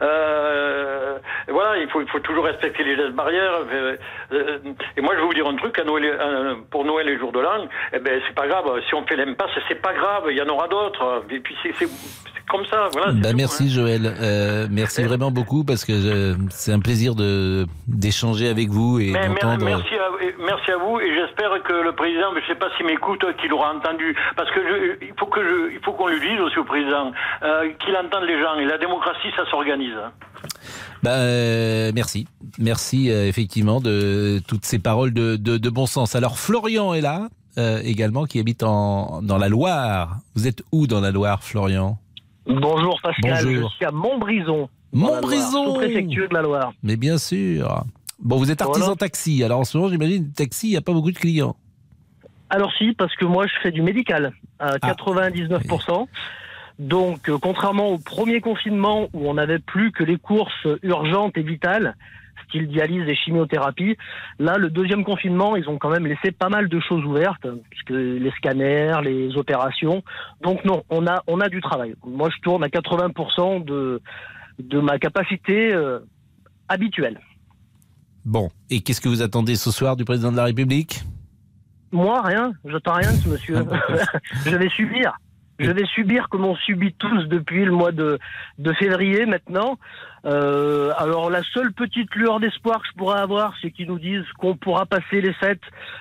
Euh, voilà, il faut, il faut toujours respecter les gestes barrières. Euh, et moi je vais vous dire un truc, à Noël, euh, pour Noël et jour de l'an, eh ben c'est pas grave. Si on fait l'impasse, c'est pas grave. Il y en aura d'autres. Et puis c'est, c'est C'est comme ça, voilà. Ben tout, merci hein. Joël, euh, merci et... vraiment beaucoup parce que je, c'est un plaisir de d'échanger avec vous et Mais d'entendre. Merci à, merci à vous et j'espère que le président, je ne sais pas s'il m'écoute, qu'il aura entendu, parce que je, il faut que je, il faut qu'on lui dise aussi au président euh, qu'il entende les gens et la démocratie, ça s'organise. Ben euh, merci, merci euh, effectivement de toutes ces paroles de, de, de bon sens. Alors Florian est là euh, également, qui habite en dans la Loire. Vous êtes où dans la Loire, Florian ? Bonjour Pascal, Bonjour. Je suis à Montbrison. Montbrison, sous-préfecture de la Loire. Mais bien sûr. Bon, vous êtes artisan voilà. taxi. Alors en ce moment, j'imagine, taxi, il n'y a pas beaucoup de clients. Alors si, parce que moi, je fais du médical à ah. quatre-vingt-dix-neuf pour cent. Donc, euh, contrairement au premier confinement où on n'avait plus que les courses urgentes et vitales, style dialyse et chimiothérapie, là, le deuxième confinement, ils ont quand même laissé pas mal de choses ouvertes, puisque les scanners, les opérations. Donc non, on a, on a du travail. Moi, je tourne à quatre-vingts pour cent de, de ma capacité euh, habituelle. Bon, et qu'est-ce que vous attendez ce soir du président de la République ? Moi, rien. J'attends rien de ce monsieur. Je vais subir. Je vais subir comme on subit tous depuis le mois de, de février maintenant. Euh, alors la seule petite lueur d'espoir que je pourrais avoir, c'est qu'ils nous disent qu'on pourra passer les fêtes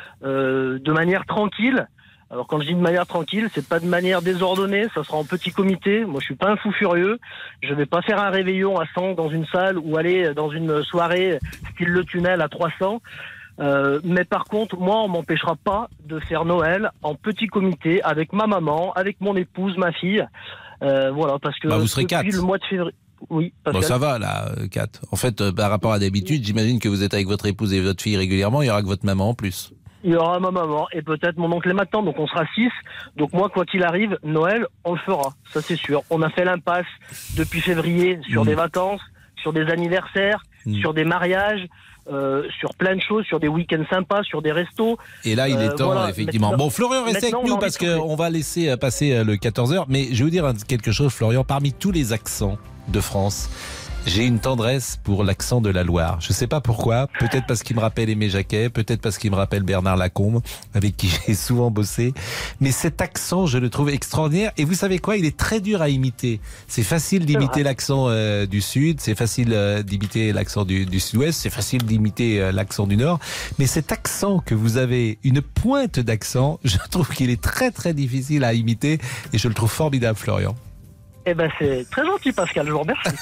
euh, de manière tranquille. Alors quand je dis de manière tranquille, c'est pas de manière désordonnée, ça sera en petit comité. Moi je suis pas un fou furieux, je vais pas faire un réveillon à cent dans une salle ou aller dans une soirée style le tunnel à trois cents. Euh, mais par contre, moi, on m'empêchera pas de faire Noël en petit comité avec ma maman, avec mon épouse, ma fille. Euh, voilà, parce que bah vous serez depuis quatre. le mois de février. Oui. Bon, ça va là, quatre. En fait, euh, par rapport à d'habitude, j'imagine que vous êtes avec votre épouse et votre fille régulièrement. Il y aura que votre maman en plus. Il y aura ma maman et peut-être mon oncle et ma tante, donc on sera six. Donc moi, quoi qu'il arrive, Noël, on le fera, ça c'est sûr. On a fait l'impasse depuis février sur mmh. des vacances, sur des anniversaires, mmh. sur des mariages. Euh, sur plein de choses, sur des week-ends sympas, sur des restos. Et là, il est temps, euh, voilà, effectivement. Maintenant, bon, Florian, restez avec nous parce qu'on va laisser passer le quatorze heures. Mais je vais vous dire quelque chose, Florian. Parmi tous les accents de France, j'ai une tendresse pour l'accent de la Loire. Je sais pas pourquoi. Peut-être parce qu'il me rappelle Aimé Jacquet, peut-être parce qu'il me rappelle Bernard Lacombe, avec qui j'ai souvent bossé. Mais cet accent, je le trouve extraordinaire. Et vous savez quoi? Il est très dur à imiter. C'est facile d'imiter l'accent euh, du Sud, c'est facile euh, d'imiter l'accent du, du Sud-Ouest, c'est facile d'imiter euh, l'accent du Nord. Mais cet accent que vous avez, une pointe d'accent, je trouve qu'il est très très difficile à imiter. Et je le trouve formidable, Florian. Eh ben c'est très gentil Pascal, je vous remercie.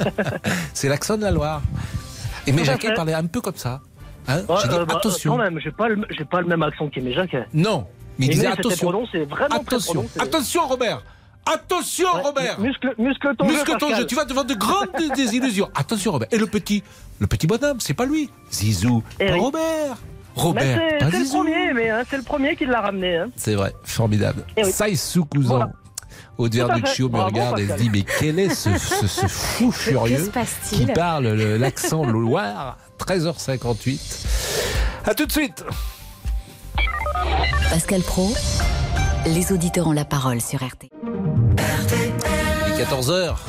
C'est l'accent de la Loire. Aimé Jacquet parlait un peu comme ça. Hein bah, j'ai dit euh, bah, attention. Quand même, j'ai pas le, j'ai pas le même accent qu'Aimé Jacquet. Non, mais il disait Aimé, attention. Prononcé, vraiment attention, très attention Robert. Attention ouais, Robert. Muscle, muscle ton muscle jeu, ton jeu. Tu vas devant de grandes désillusions. Attention Robert. Et le petit, le petit bonhomme, c'est pas lui. Zizou, Et pas oui. Robert. Robert, mais c'est, pas c'est le Zizou. premier, mais hein, c'est le premier qui l'a ramené. Hein. C'est vrai, formidable. Et oui. Saïsou Cousin. Voilà. Aude Verduccio me Bravo, regarde et se dit mais quel est ce, ce, ce fou furieux qui parle le, l'accent Loire. Treize heures cinquante-huit. À tout de suite. Pascal Praud, les auditeurs ont la parole sur R T. Il est quatorze heures.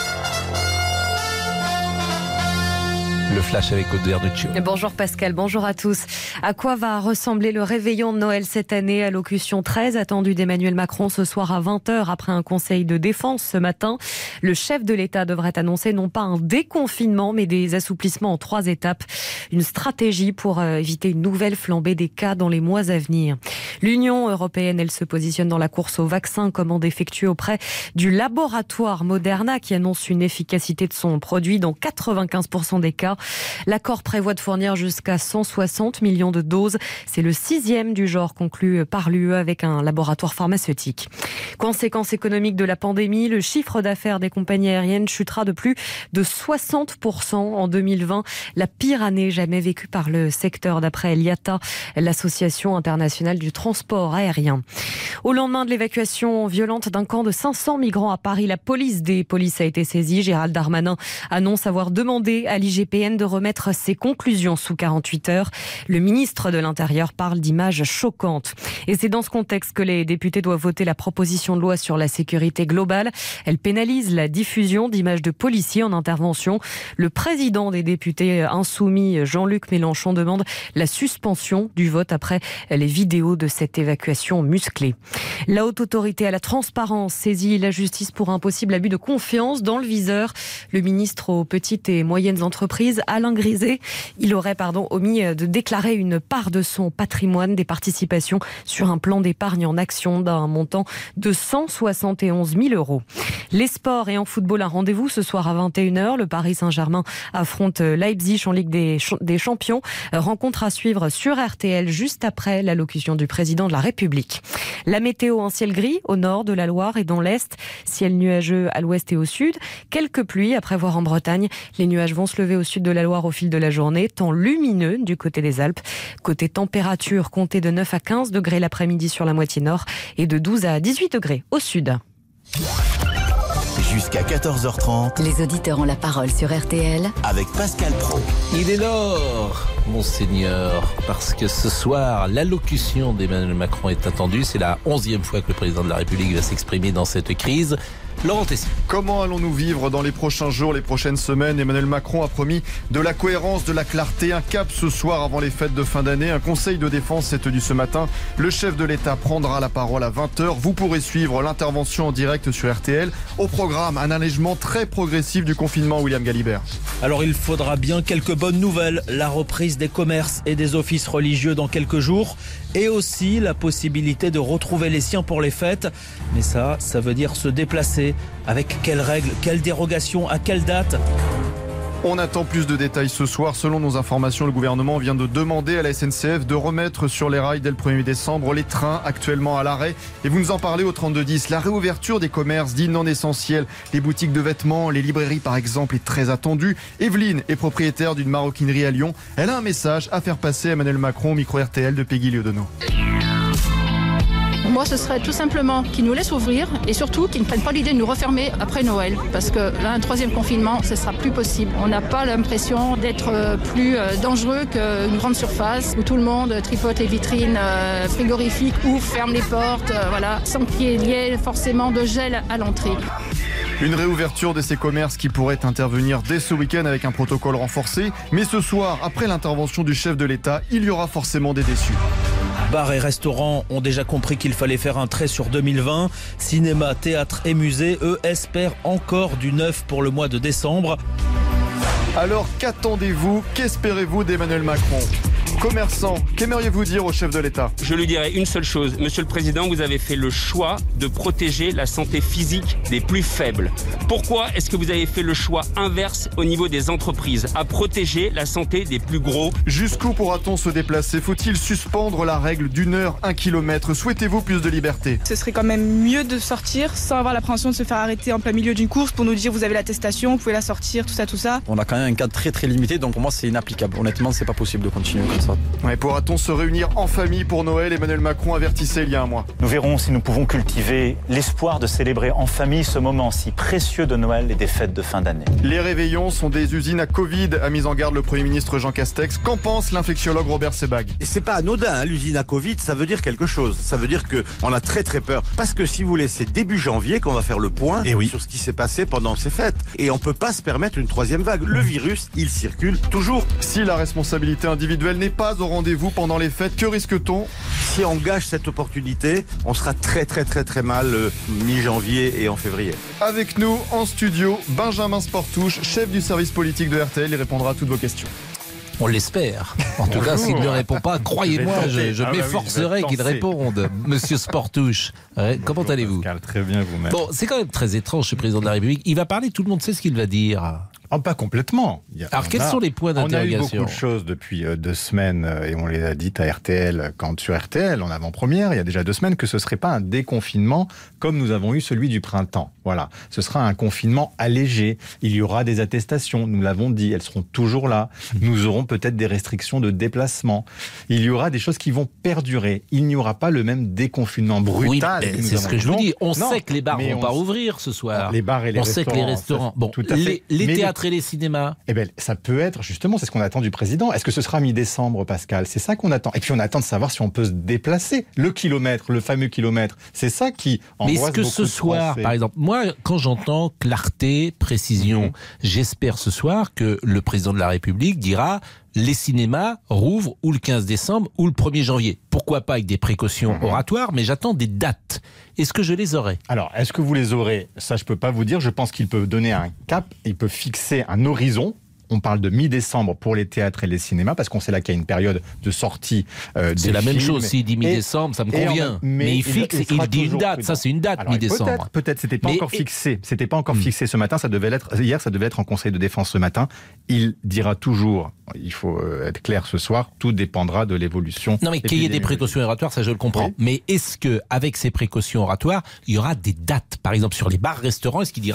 Le flash avec Aude Verduccio. Bonjour Pascal, bonjour à tous. À quoi va ressembler le réveillon de Noël cette année? Allocution très attendue d'Emmanuel Macron ce soir à vingt heures après un conseil de défense ce matin. Le chef de l'État devrait annoncer non pas un déconfinement mais des assouplissements en trois étapes. Une stratégie pour éviter une nouvelle flambée des cas dans les mois à venir. L'Union européenne, elle se positionne dans la course au vaccin, commande effectuée auprès du laboratoire Moderna qui annonce une efficacité de son produit dans quatre-vingt-quinze pour cent des cas. L'accord prévoit de fournir jusqu'à cent soixante millions de doses. C'est le sixième du genre conclu par l'U E avec un laboratoire pharmaceutique. Conséquence économique de la pandémie, le chiffre d'affaires des compagnies aériennes chutera de plus de soixante pour cent en deux mille vingt. La pire année jamais vécue par le secteur d'après l'I A T A, l'association internationale du transport aérien. Au lendemain de l'évacuation violente d'un camp de cinq cents migrants à Paris, la police des polices a été saisie. Gérald Darmanin annonce avoir demandé à l'I G P N de remettre ses conclusions sous quarante-huit heures. Le ministre de l'Intérieur parle d'images choquantes. Et c'est dans ce contexte que les députés doivent voter la proposition de loi sur la sécurité globale. Elle pénalise la diffusion d'images de policiers en intervention. Le président des députés insoumis, Jean-Luc Mélenchon, demande la suspension du vote après les vidéos de cette évacuation musclée. La haute autorité à la transparence saisit la justice pour un possible abus de confiance dans le viseur. Le ministre aux petites et moyennes entreprises, Alain Griset, il aurait pardon, omis de déclarer une part de son patrimoine des participations sur un plan d'épargne en action d'un montant de cent soixante et onze mille euros. Les sports et en football, un rendez-vous ce soir à vingt et une heures. Le Paris Saint-Germain affronte Leipzig en Ligue des, ch- des Champions. Rencontre à suivre sur R T L juste après l'allocution du président de la République. La météo, un ciel gris au nord de la Loire et dans l'est. Ciel nuageux à l'ouest et au sud. Quelques pluies à prévoir en Bretagne. Les nuages vont se lever au sud de la Loire au fil de la journée. Temps lumineux du côté des Alpes. Côté température, comptez de neuf à quinze degrés l'après-midi sur la moitié nord et de douze à dix-huit degrés au sud. Jusqu'à quatorze heures trente. Les auditeurs ont la parole sur R T L. Avec Pascal Praud. Il est l'or, monseigneur, parce que ce soir, l'allocution d'Emmanuel Macron est attendue. C'est la onzième fois que le président de la République va s'exprimer dans cette crise. Laurent Tessier. Comment allons-nous vivre dans les prochains jours, les prochaines semaines? Emmanuel Macron a promis de la cohérence, de la clarté, un cap ce soir avant les fêtes de fin d'année. Un conseil de défense s'est tenu ce matin. Le chef de l'État prendra la parole à vingt heures. Vous pourrez suivre l'intervention en direct sur R T L. Au programme, un allègement très progressif du confinement, William Galibert. Alors il faudra bien quelques bonnes nouvelles. La reprise des commerces et des offices religieux dans quelques jours. Et aussi la possibilité de retrouver les siens pour les fêtes. Mais ça, ça veut dire se déplacer. Avec quelles règles, quelles dérogations, à quelle date? On attend plus de détails ce soir. Selon nos informations, le gouvernement vient de demander à la S N C F de remettre sur les rails dès le premier décembre les trains actuellement à l'arrêt. Et vous nous en parlez au trente-deux dix. La réouverture des commerces dits non essentiels, les boutiques de vêtements, les librairies par exemple, est très attendue. Evelyne est propriétaire d'une maroquinerie à Lyon. Elle a un message à faire passer à Emmanuel Macron, micro R T L de Peggy Liodeno. Moi, ce serait tout simplement qu'ils nous laissent ouvrir et surtout qu'ils ne prennent pas l'idée de nous refermer après Noël. Parce que là, un troisième confinement, ce sera plus possible. On n'a pas l'impression d'être plus dangereux qu'une grande surface où tout le monde tripote les vitrines frigorifiques ou ferme les portes, voilà, sans qu'il y ait forcément de gel à l'entrée. Une réouverture de ces commerces qui pourrait intervenir dès ce week-end avec un protocole renforcé. Mais ce soir, après l'intervention du chef de l'État, il y aura forcément des déçus. Bars et restaurants ont déjà compris qu'il fallait faire un trait sur deux mille vingt. Cinéma, théâtre et musées, eux, espèrent encore du neuf pour le mois de décembre. Alors qu'attendez-vous, qu'espérez-vous d'Emmanuel Macron? Commerçant, qu'aimeriez-vous dire au chef de l'État? Je lui dirais une seule chose. Monsieur le Président, vous avez fait le choix de protéger la santé physique des plus faibles. Pourquoi est-ce que vous avez fait le choix inverse au niveau des entreprises, à protéger la santé des plus gros? Jusqu'où pourra-t-on se déplacer? Faut-il suspendre la règle d'une heure, un kilomètre? Souhaitez-vous plus de liberté? Ce serait quand même mieux de sortir sans avoir l'appréhension de se faire arrêter en plein milieu d'une course pour nous dire vous avez l'attestation, vous pouvez la sortir, tout ça, tout ça. On a quand même un cadre très très limité, donc pour moi c'est inapplicable. Honnêtement, c'est pas possible de continuer comme ça. Ouais, pourra-t-on se réunir en famille pour Noël? Emmanuel Macron avertissait il y a un mois. Nous verrons si nous pouvons cultiver l'espoir de célébrer en famille ce moment si précieux de Noël et des fêtes de fin d'année. Les réveillons sont des usines à Covid, a mis en garde le Premier ministre Jean Castex. Qu'en pense l'infectiologue Robert Sebag? Et c'est pas anodin, hein, l'usine à Covid, ça veut dire quelque chose. Ça veut dire qu'on a très très peur. Parce que si vous voulez, c'est début janvier qu'on va faire le point et oui. sur ce qui s'est passé pendant ces fêtes. Et on peut pas se permettre une troisième vague. Le virus, il circule toujours. Si la responsabilité individuelle n'est pas au rendez-vous pendant les fêtes, que risque-t-on? Si on gâche cette opportunité, on sera très très très très mal euh, mi-janvier et en février. Avec nous en studio, Benjamin Sportouche, chef du service politique de R T L, il répondra à toutes vos questions. On l'espère. En tout cas, s'il ne répond pas, croyez-moi, je, je ah m'efforcerai bah oui, qu'il réponde. Monsieur Sportouche, comment allez-vous? Très bien, vous-même. Bon, c'est quand même très étrange, ce président de la République. Il va parler, tout le monde sait ce qu'il va dire. Oh, pas complètement. Il y a, Alors, quels a, sont les points d'interrogation? On a eu beaucoup de choses depuis euh, deux semaines euh, et on les a dites à R T L, quand sur R T L, en avant-première, il y a déjà deux semaines, que ce ne serait pas un déconfinement comme nous avons eu celui du printemps. Voilà. Ce sera un confinement allégé. Il y aura des attestations, nous l'avons dit, elles seront toujours là. Nous aurons peut-être des restrictions de déplacement. Il y aura des choses qui vont perdurer. Il n'y aura pas le même déconfinement brutal. Oui, c'est ce que je vous dis. On non, sait que les bars ne vont pas rouvrir ce soir. Les bars et les on restaurants. On sait que les restaurants. Bon, tout à fait. Les, les théâtres et les cinémas. Eh bien, ça peut être, justement, c'est ce qu'on attend du président. Est-ce que ce sera mi-décembre, Pascal? C'est ça qu'on attend. Et puis, on attend de savoir si on peut se déplacer. Le kilomètre, le fameux kilomètre. C'est ça qui angoisse beaucoup. Mais est-ce que ce soir, par exemple, moi, quand j'entends clarté, précision, mmh. j'espère ce soir que le président de la République dira les cinémas rouvrent ou le quinze décembre ou le premier janvier. Pourquoi pas avec des précautions mmh. oratoires, mais j'attends des dates. Est-ce que je les aurai? Alors, est-ce que vous les aurez? Ça, je peux pas vous dire. Je pense qu'il peut donner un cap, il peut fixer un horizon. On parle de mi-décembre pour les théâtres et les cinémas, parce qu'on sait là qu'il y a une période de sortie euh, des C'est la films. Même chose, s'il dit mi-décembre, ça me convient. En, mais, mais il fixe, il, il dit une date, prudent. Ça c'est une date, alors, mi-décembre. Peut-être, peut-être, c'était pas mais, encore fixé. C'était pas encore hmm. fixé ce matin, ça devait l'être, hier ça devait être en conseil de défense ce matin. Il dira toujours, il faut être clair ce soir, tout dépendra de l'évolution. Non mais qu'il y ait des précautions oratoires, ça je le comprends. Oui. Mais est-ce que avec ces précautions oratoires, il y aura des dates? Par exemple sur les bars-restaurants, est-ce qu'il dira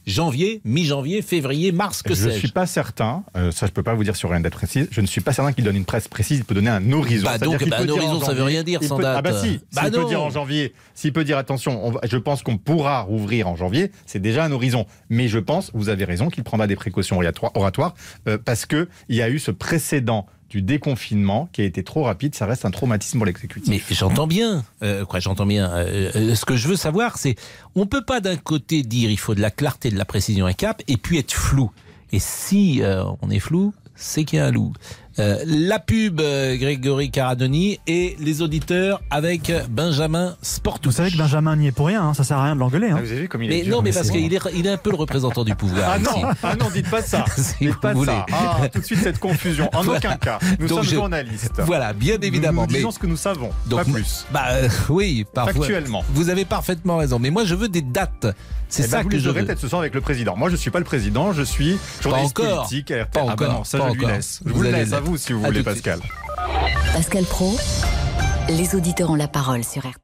janvier, mi-janvier, février, mars, que sais-je. Je ne suis pas certain, euh, ça je ne peux pas vous dire sur rien d'être précis, je ne suis pas certain qu'il donne une presse précise, il peut donner un horizon. Bah donc, bah un horizon, ça ne veut rien dire sans peut, date. Ah bah si, bah s'il non. peut dire en janvier, s'il peut dire attention, on va, je pense qu'on pourra rouvrir en janvier, c'est déjà un horizon. Mais je pense, vous avez raison, qu'il prendra des précautions oratoires, euh, parce qu'il y a eu ce précédent du déconfinement qui a été trop rapide, ça reste un traumatisme pour l'exécutif. Mais j'entends bien, euh, quoi, j'entends bien. Euh, euh, ce que je veux savoir, c'est, on peut pas d'un côté dire il faut de la clarté, de la précision, un cap, et puis être flou. Et si euh, on est flou, c'est qu'il y a un loup. Euh, la pub, euh, Grégory Caradoni, et les auditeurs avec Benjamin Sportouche. Vous savez que Benjamin n'y est pour rien, hein, ça sert à rien de l'engueuler. Hein. Ah, vous avez vu comme il mais est dur, non, mais, mais parce c'est qu'il est, il est un peu le représentant du pouvoir. Ah ici. non, ah non, dites pas ça. Si dites vous pas voulez. ça. Ah, tout de suite cette confusion. En Voilà. aucun cas. Nous Donc sommes je... journalistes. Voilà, bien évidemment. Nous, nous disons mais... ce que nous savons, Donc, pas plus. Bah euh, oui, parfois. Factuellement. Vous avez parfaitement raison. Mais moi, je veux des dates. C'est eh ben, ça vous que les je aurez veux. peut-être ce soir avec le président. Moi, je suis pas le président, je suis journaliste pas encore. politique à R T L. Pas Ah encore. bah non, ça pas je lui encore. laisse. Je Vous vous le allez laisse à l'être. vous si vous À voulez, tout de suite. Pascal. Pascal Praud, les auditeurs ont la parole sur R T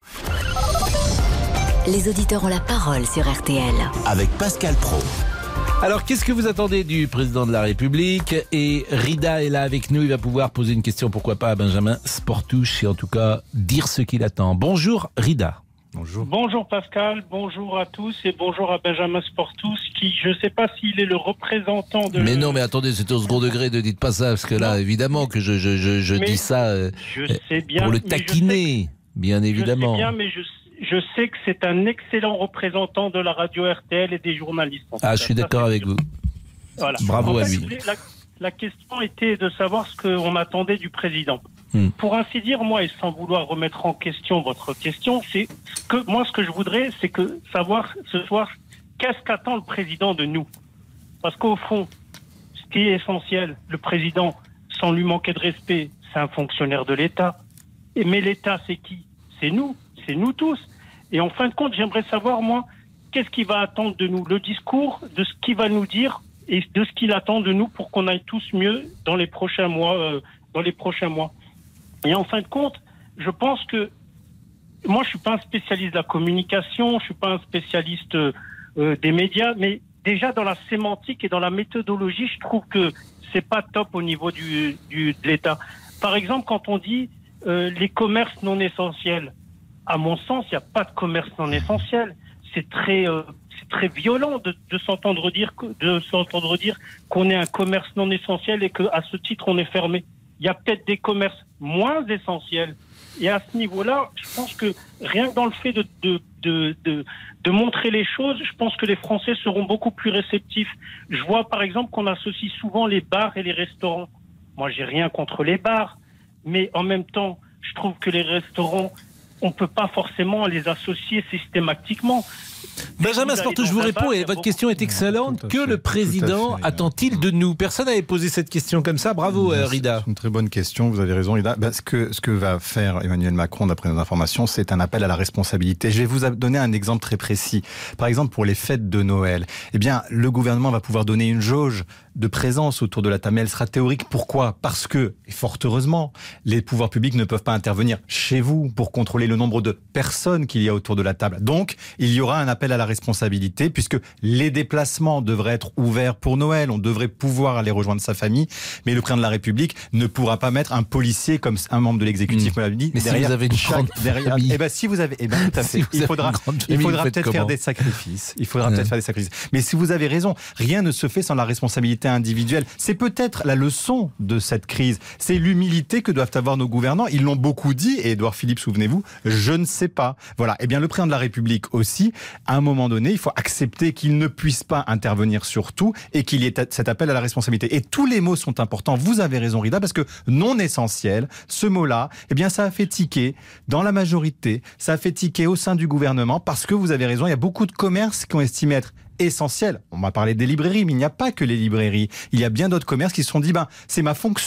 L. Les auditeurs ont la parole sur R T L. Avec Pascal Praud. Alors, qu'est-ce que vous attendez du président de la République? Et Rida est là avec nous, il va pouvoir poser une question, pourquoi pas, à Benjamin Sportouche, et en tout cas, dire ce qu'il attend. Bonjour Rida. Bonjour. Bonjour Pascal, bonjour à tous et bonjour à Benjamin Sportouche qui, je ne sais pas s'il est le représentant de... Mais non, mais attendez, c'est au second degré, ne dites pas ça, parce que là, non. évidemment que je, je, je, je dis ça euh, je sais bien, pour le taquiner, que, bien évidemment. Je sais bien, mais je, je sais que c'est un excellent représentant de la radio R T L et des journalistes. Ah, je suis d'accord avec vous. Voilà. Bravo en à fait, lui. La, la question était de savoir ce qu'on attendait du président. Hmm. Pour ainsi dire, moi, et sans vouloir remettre en question votre question, c'est que moi, ce que je voudrais, c'est que savoir ce soir, qu'est-ce qu'attend le président de nous? Parce qu'au fond, ce qui est essentiel, le président, sans lui manquer de respect, c'est un fonctionnaire de l'État. Et mais l'État, c'est qui? C'est nous, c'est nous tous. Et en fin de compte, j'aimerais savoir, moi, qu'est-ce qu'il va attendre de nous? Le discours de ce qu'il va nous dire et de ce qu'il attend de nous pour qu'on aille tous mieux dans les prochains mois, euh, dans les prochains mois. Et en fin de compte, je pense que moi, je suis pas un spécialiste de la communication, je suis pas un spécialiste euh, des médias, mais déjà dans la sémantique et dans la méthodologie, je trouve que c'est pas top au niveau du, du de l'État. Par exemple, quand on dit euh, les commerces non essentiels, à mon sens, il n'y a pas de commerce non essentiel. C'est très, euh, c'est très violent de, de s'entendre dire que, de s'entendre dire qu'on est un commerce non essentiel et que à ce titre on est fermé. Il y a peut-être des commerces moins essentiels. Et à ce niveau-là, je pense que rien que dans le fait de, de, de, de, de montrer les choses, je pense que les Français seront beaucoup plus réceptifs. Je vois par exemple qu'on associe souvent les bars et les restaurants. Moi, j'ai rien contre les bars, mais en même temps, je trouve que les restaurants, on peut pas forcément les associer systématiquement. Benjamin Sportouche, je vous réponds, et votre question est excellente. Que le président attend-il de nous? Personne n'avait posé cette question comme ça. Bravo, euh, Rida. C'est une très bonne question, vous avez raison, Rida. Ben, ce, que, ce que va faire Emmanuel Macron, d'après nos informations, c'est un appel à la responsabilité. Je vais vous donner un exemple très précis. Par exemple, pour les fêtes de Noël, eh bien, le gouvernement va pouvoir donner une jauge de présence autour de la table. Mais elle sera théorique. Pourquoi? Parce que, et fort heureusement, les pouvoirs publics ne peuvent pas intervenir chez vous pour contrôler le nombre de personnes qu'il y a autour de la table. Donc, il y aura un appel à la responsabilité, puisque les déplacements devraient être ouverts pour Noël. On devrait pouvoir aller rejoindre sa famille, mais le président de la République ne pourra pas mettre un policier comme un membre de l'exécutif. Mmh. Dit, mais derrière, si vous avez une chaque, grande derrière, famille. Eh ben, si vous avez, eh ben, tout à fait. si il faudra, il faudra peut-être faire des sacrifices. Il faudra ouais. peut-être faire des sacrifices. Mais si vous avez raison, rien ne se fait sans la responsabilité individuelle. C'est peut-être la leçon de cette crise. C'est l'humilité que doivent avoir nos gouvernants. Ils l'ont beaucoup dit, et Édouard Philippe, souvenez-vous, je ne sais pas. Voilà. Eh bien, le président de la République aussi, à un moment donné, il faut accepter qu'il ne puisse pas intervenir sur tout et qu'il y ait cet appel à la responsabilité. Et tous les mots sont importants. Vous avez raison, Rida, parce que non essentiel, ce mot-là, eh bien, ça a fait tiquer dans la majorité, ça a fait tiquer au sein du gouvernement, parce que vous avez raison, il y a beaucoup de commerces qui ont estimé être essentiels. On m'a parlé des librairies, mais il n'y a pas que les librairies. Il y a bien d'autres commerces qui se sont dit, ben, c'est ma fonction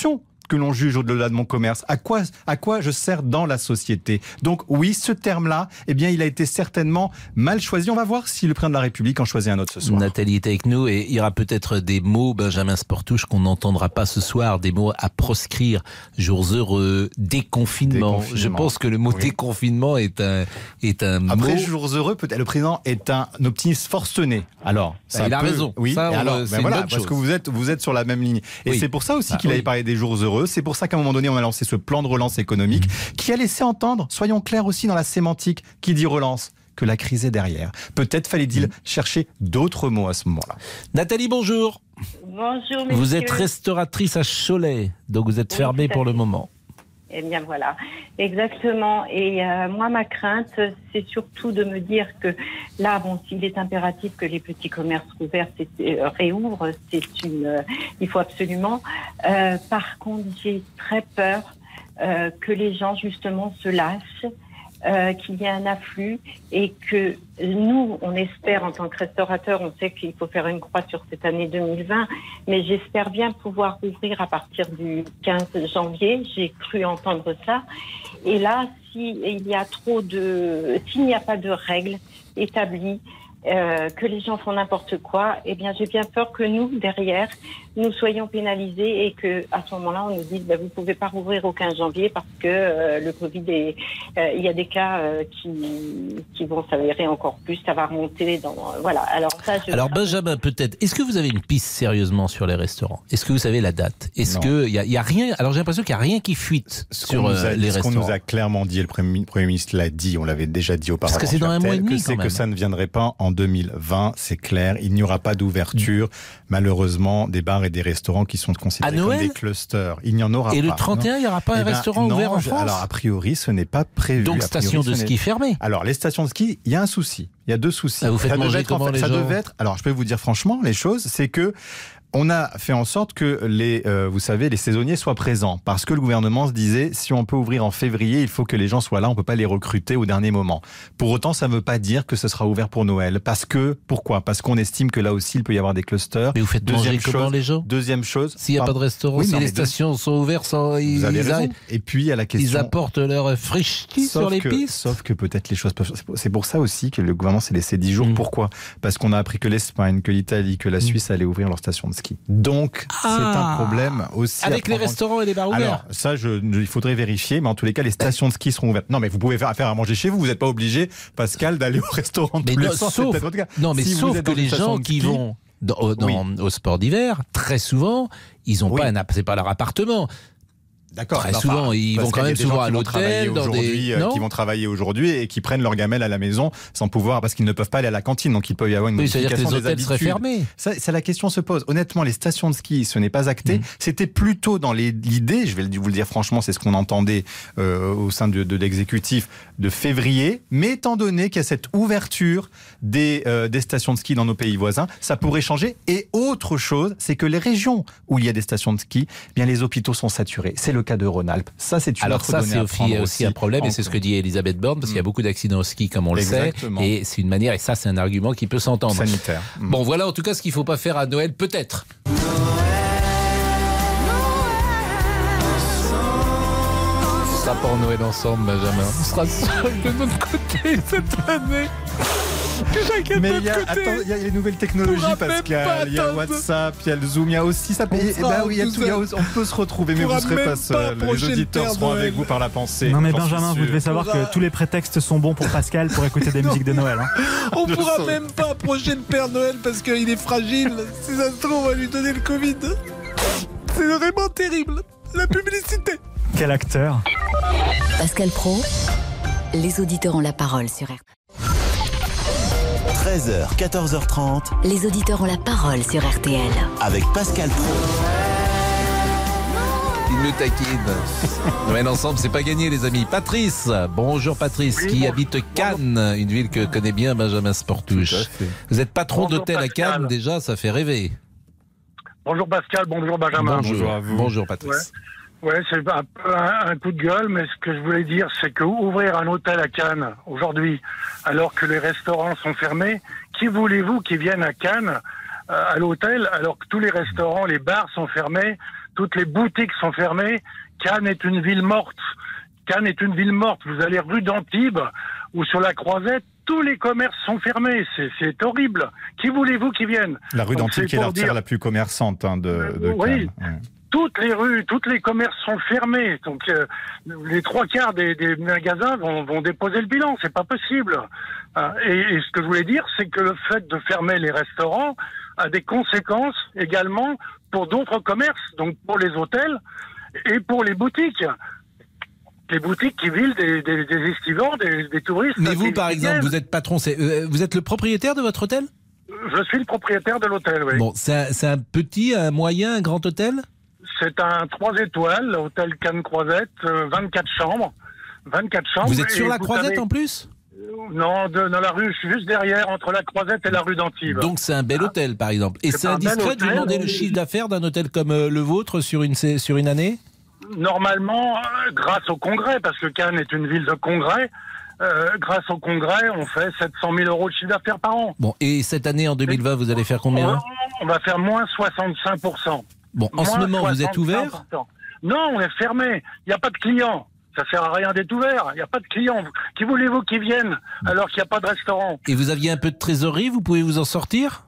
que l'on juge au-delà de mon commerce? À quoi, à quoi je sers dans la société? Donc oui, ce terme-là, eh bien, il a été certainement mal choisi. On va voir si le président de la République en choisit un autre ce soir. Nathalie est avec nous et il y aura peut-être des mots, Benjamin Sportouche, qu'on n'entendra pas ce soir, des mots à proscrire. Jours heureux, déconfinement. Déconfinement. Je pense que le mot Oui. déconfinement est un, est un Après, mot... jours heureux, peut-être le président est un optimiste forcené. Alors, ça il a peut- raison. Oui, Ça, et on alors, le- ben c'est une voilà, bonne parce chose. que vous êtes, vous êtes sur la même ligne. Et Oui. c'est pour ça aussi Ah, qu'il oui. avait parlé des jours heureux. C'est pour ça qu'à un moment donné, on a lancé ce plan de relance économique Mmh. qui a laissé entendre, soyons clairs aussi dans la sémantique, qui dit relance, que la crise est derrière. Peut-être fallait-il chercher d'autres mots à ce moment-là. Nathalie, bonjour. Bonjour, Vous messieurs. êtes restauratrice à Cholet, donc vous êtes Oui, fermée tout à pour le fait. moment. Eh bien voilà, exactement. Et euh, moi, ma crainte, c'est surtout de me dire que là, bon, s'il est impératif que les petits commerces rouverts c'est, euh, réouvrent, c'est une, euh, il faut absolument. Euh, par contre, j'ai très peur euh, que les gens justement se lâchent. Euh, qu'il y ait un afflux et que nous, on espère en tant que restaurateur, on sait qu'il faut faire une croix sur cette année deux mille vingt, mais j'espère bien pouvoir ouvrir à partir du quinze janvier. J'ai cru entendre ça. Et là, s'il y a trop de, s'il n'y a pas de règles établies, euh, que les gens font n'importe quoi, eh bien, j'ai bien peur que nous, derrière, nous soyons pénalisés et que, à ce moment-là, on nous dise, ben, vous pouvez pas rouvrir au quinze janvier parce que euh, le Covid est, euh, il y a des cas euh, qui, qui vont s'avérer encore plus, ça va remonter dans, voilà. Alors ça, je Alors Benjamin, peut-être, est-ce que vous avez une piste sérieusement sur les restaurants? Est-ce que vous savez la date? Est-ce Non. qu'il y a, y a rien? Alors j'ai l'impression qu'il n'y a rien qui fuite Ce sur qu'on nous a, euh, les ce qu'on restaurants. nous a clairement dit, et le Premier Premier ministre l'a dit, on l'avait déjà dit auparavant. Parce que c'est dans sur un mois et R T L, demi, que c'est quand que même. ça ne viendrait pas en deux mille vingt, c'est clair. Il n'y aura pas d'ouverture, malheureusement, des bars et des restaurants qui sont considérés À comme Noël des clusters. Il n'y en aura Et pas. le trente et un, il n'y aura pas Eh un ben, restaurant non, ouvert en je- France? Alors, a priori, ce n'est pas prévu. Donc, A priori, station de ce n'est- ski fermée. Alors, les stations de ski, il y a un souci. Il y a deux soucis. Ah, vous faites ça manger devait être, en comment fait, les ça gens devait être. Alors, je peux vous dire franchement, les choses, c'est que on a fait en sorte que les, euh, vous savez, les saisonniers soient présents, parce que le gouvernement se disait, si on peut ouvrir en février, il faut que les gens soient là, on peut pas les recruter au dernier moment. Pour autant, ça ne veut pas dire que ce sera ouvert pour Noël, parce que, pourquoi? Parce qu'on estime que là aussi, il peut y avoir des clusters. Mais vous faites manger comment les gens? Deuxième chose. S'il n'y a pas de restaurant, Oui, si non, les mais deux- stations sont ouvertes, sans, ils, Vous avez ils raison. arrivent- Et puis, à la question. ils apportent leur frichti Sauf sur les que- pistes. Sauf que peut-être les choses peuvent. C'est pour ça aussi que le gouvernement s'est laissé dix jours. Mm. Pourquoi? Parce qu'on a appris que l'Espagne, que l'Italie, que la Suisse allaient ouvrir leur station de ski. Donc, c'est un problème aussi. à Avec les prendre en- restaurants et les bars ouverts. Alors, ça, je, il faudrait vérifier, mais en tous les cas, les stations de ski seront ouvertes. Non, mais vous pouvez faire, faire à manger chez vous. Vous n'êtes pas obligé, Pascal, d'aller au restaurant tous Mais les non, soirs. c'est sauf, peut-être votre cas. non, mais Si vous sauf êtes que dans une les station gens de qui ski- vont dans, au- dans- au sport d'hiver, très souvent, ils n'ont Oui. pas un app- c'est pas leur appartement. D'accord. Très Bah, souvent, enfin, ils parce vont qu'il quand y a même des gens souvent qui à vont travailler l'hôtel, dans aujourd'hui, des... euh, Non qui vont travailler aujourd'hui et qui prennent leur gamelle à la maison sans pouvoir, parce qu'ils ne peuvent pas aller à la cantine, donc il peut y avoir une Oui, c'est-à-dire que les modification des hôtels seraient habitudes. fermés. Ça, ça, la question se pose. Honnêtement, les stations de ski, ce n'est pas acté. Mmh. C'était plutôt dans les- l'idée, je vais le- vous le dire franchement, c'est ce qu'on entendait euh, au sein de, de l'exécutif de février. Mais étant donné qu'il y a cette ouverture des, euh, des stations de ski dans nos pays voisins, ça pourrait changer. Et autre chose, c'est que les régions où il y a des stations de ski, eh bien les hôpitaux sont saturés. C'est le cas de Rhône-Alpes. Ça, c'est une Alors autre ça, donnée c'est à aussi, prendre aussi un problème, et c'est ce que dit Elisabeth Borne, parce qu'il y a beaucoup d'accidents au ski, comme on le Exactement. sait, et c'est une manière, et ça, c'est un argument qui peut s'entendre. Sanitaire. Mm. Bon, voilà en tout cas ce qu'il ne faut pas faire à Noël, peut-être. On sera pas en Noël ensemble, Benjamin. On sera seuls de notre côté cette année. Chacun de Mais il notre y, a, côté. attends, il y a les nouvelles technologies, pourra même pas Pascal. Il y a attendre. WhatsApp, il y a le Zoom, il y a aussi ça. On Et, et sera bah oui, il y a tout tout, il y a seul. aussi- on peut se retrouver, mais pourra vous ne serez même pas pas seul. Les approcher le auditeurs Père seront Noël. avec vous par la pensée. Non mais j'en suis Benjamin, vous sûr. devez savoir que tous les prétextes sont bons pour Pascal pour écouter des musiques de Noël. hein. On Je pourra sens. même pas approcher le Père Noël parce qu'il est fragile. Si ça se trouve, on va lui donner le Covid. C'est vraiment terrible. La publicité. Quel acteur. Pascal Praud, les auditeurs ont la parole sur R T L. treize heures, quatorze heures trente, Les auditeurs ont la parole sur R T L. avec Pascal Praud. Il me taquine. Noël ensemble, c'est pas gagné, les amis. Patrice, bonjour Patrice, Oui, qui bon- habite Cannes, une ville que connaît bien Benjamin Sportouche. Tout à fait. Vous êtes patron Bonjour, d'hôtel à Pascal. Cannes, déjà, ça fait rêver. Bonjour Pascal, bonjour Benjamin. Bonjour à vous. Bonjour Patrice. Ouais, c'est un peu un, un coup de gueule, mais ce que je voulais dire, c'est que ouvrir un hôtel à Cannes aujourd'hui, alors que les restaurants sont fermés, qui voulez-vous qui viennent à Cannes euh, à l'hôtel, alors que tous les restaurants, les bars sont fermés? toutes les boutiques sont fermées. Cannes est une ville morte. Cannes est une ville morte. Vous allez rue d'Antibes ou sur la Croisette, tous les commerces sont fermés. C'est, c'est horrible. Qui voulez-vous qui vienne? La rue d'Antibes qui est l'artère dire... la plus commerçante hein, de, de oui. Cannes. Ouais. Toutes les rues, tous les commerces sont fermés. Donc, euh, les trois quarts des, des magasins vont, vont déposer le bilan. C'est pas possible. Euh, et, et ce que je voulais dire, c'est que le fait de fermer les restaurants a des conséquences également pour d'autres commerces, donc pour les hôtels et pour les boutiques. Les boutiques qui vivent des, des, des estivants, des, des touristes. Mais vous, par exemple, vous êtes patron, c'est, euh, vous êtes le propriétaire de votre hôtel? Je suis le propriétaire de l'hôtel, oui. Bon, c'est un, c'est un petit, un moyen, un grand hôtel? C'est un trois étoiles, hôtel Cannes Croisette, euh, vingt-quatre chambres. vingt-quatre chambres. Vous êtes sur la vous Croisette savez, en plus? Non, de, dans la rue, je suis juste derrière, entre la Croisette et la rue d'Antibes. Donc c'est un bel hôtel, par exemple. Et C'est c'est un bel indiscret de hôtel, demander oui. le chiffre d'affaires d'un hôtel comme euh, le vôtre sur une, sur une année? Normalement, euh, grâce au congrès, parce que Cannes est une ville de congrès, euh, grâce au congrès, on fait sept cent mille euros de chiffre d'affaires par an. Bon, et cette année, en deux mille vingt, vous allez faire combien? On, on va faire moins soixante-cinq pour cent. Bon, en ce moment, vous êtes ouvert? soixante-cinq pour cent. Non, on est fermé. Il n'y a pas de clients. Ça sert à rien d'être ouvert. Il n'y a pas de clients. Qui voulez-vous qui viennent alors qu'il n'y a pas de restaurant? Et vous aviez un peu de trésorerie, vous pouvez vous en sortir?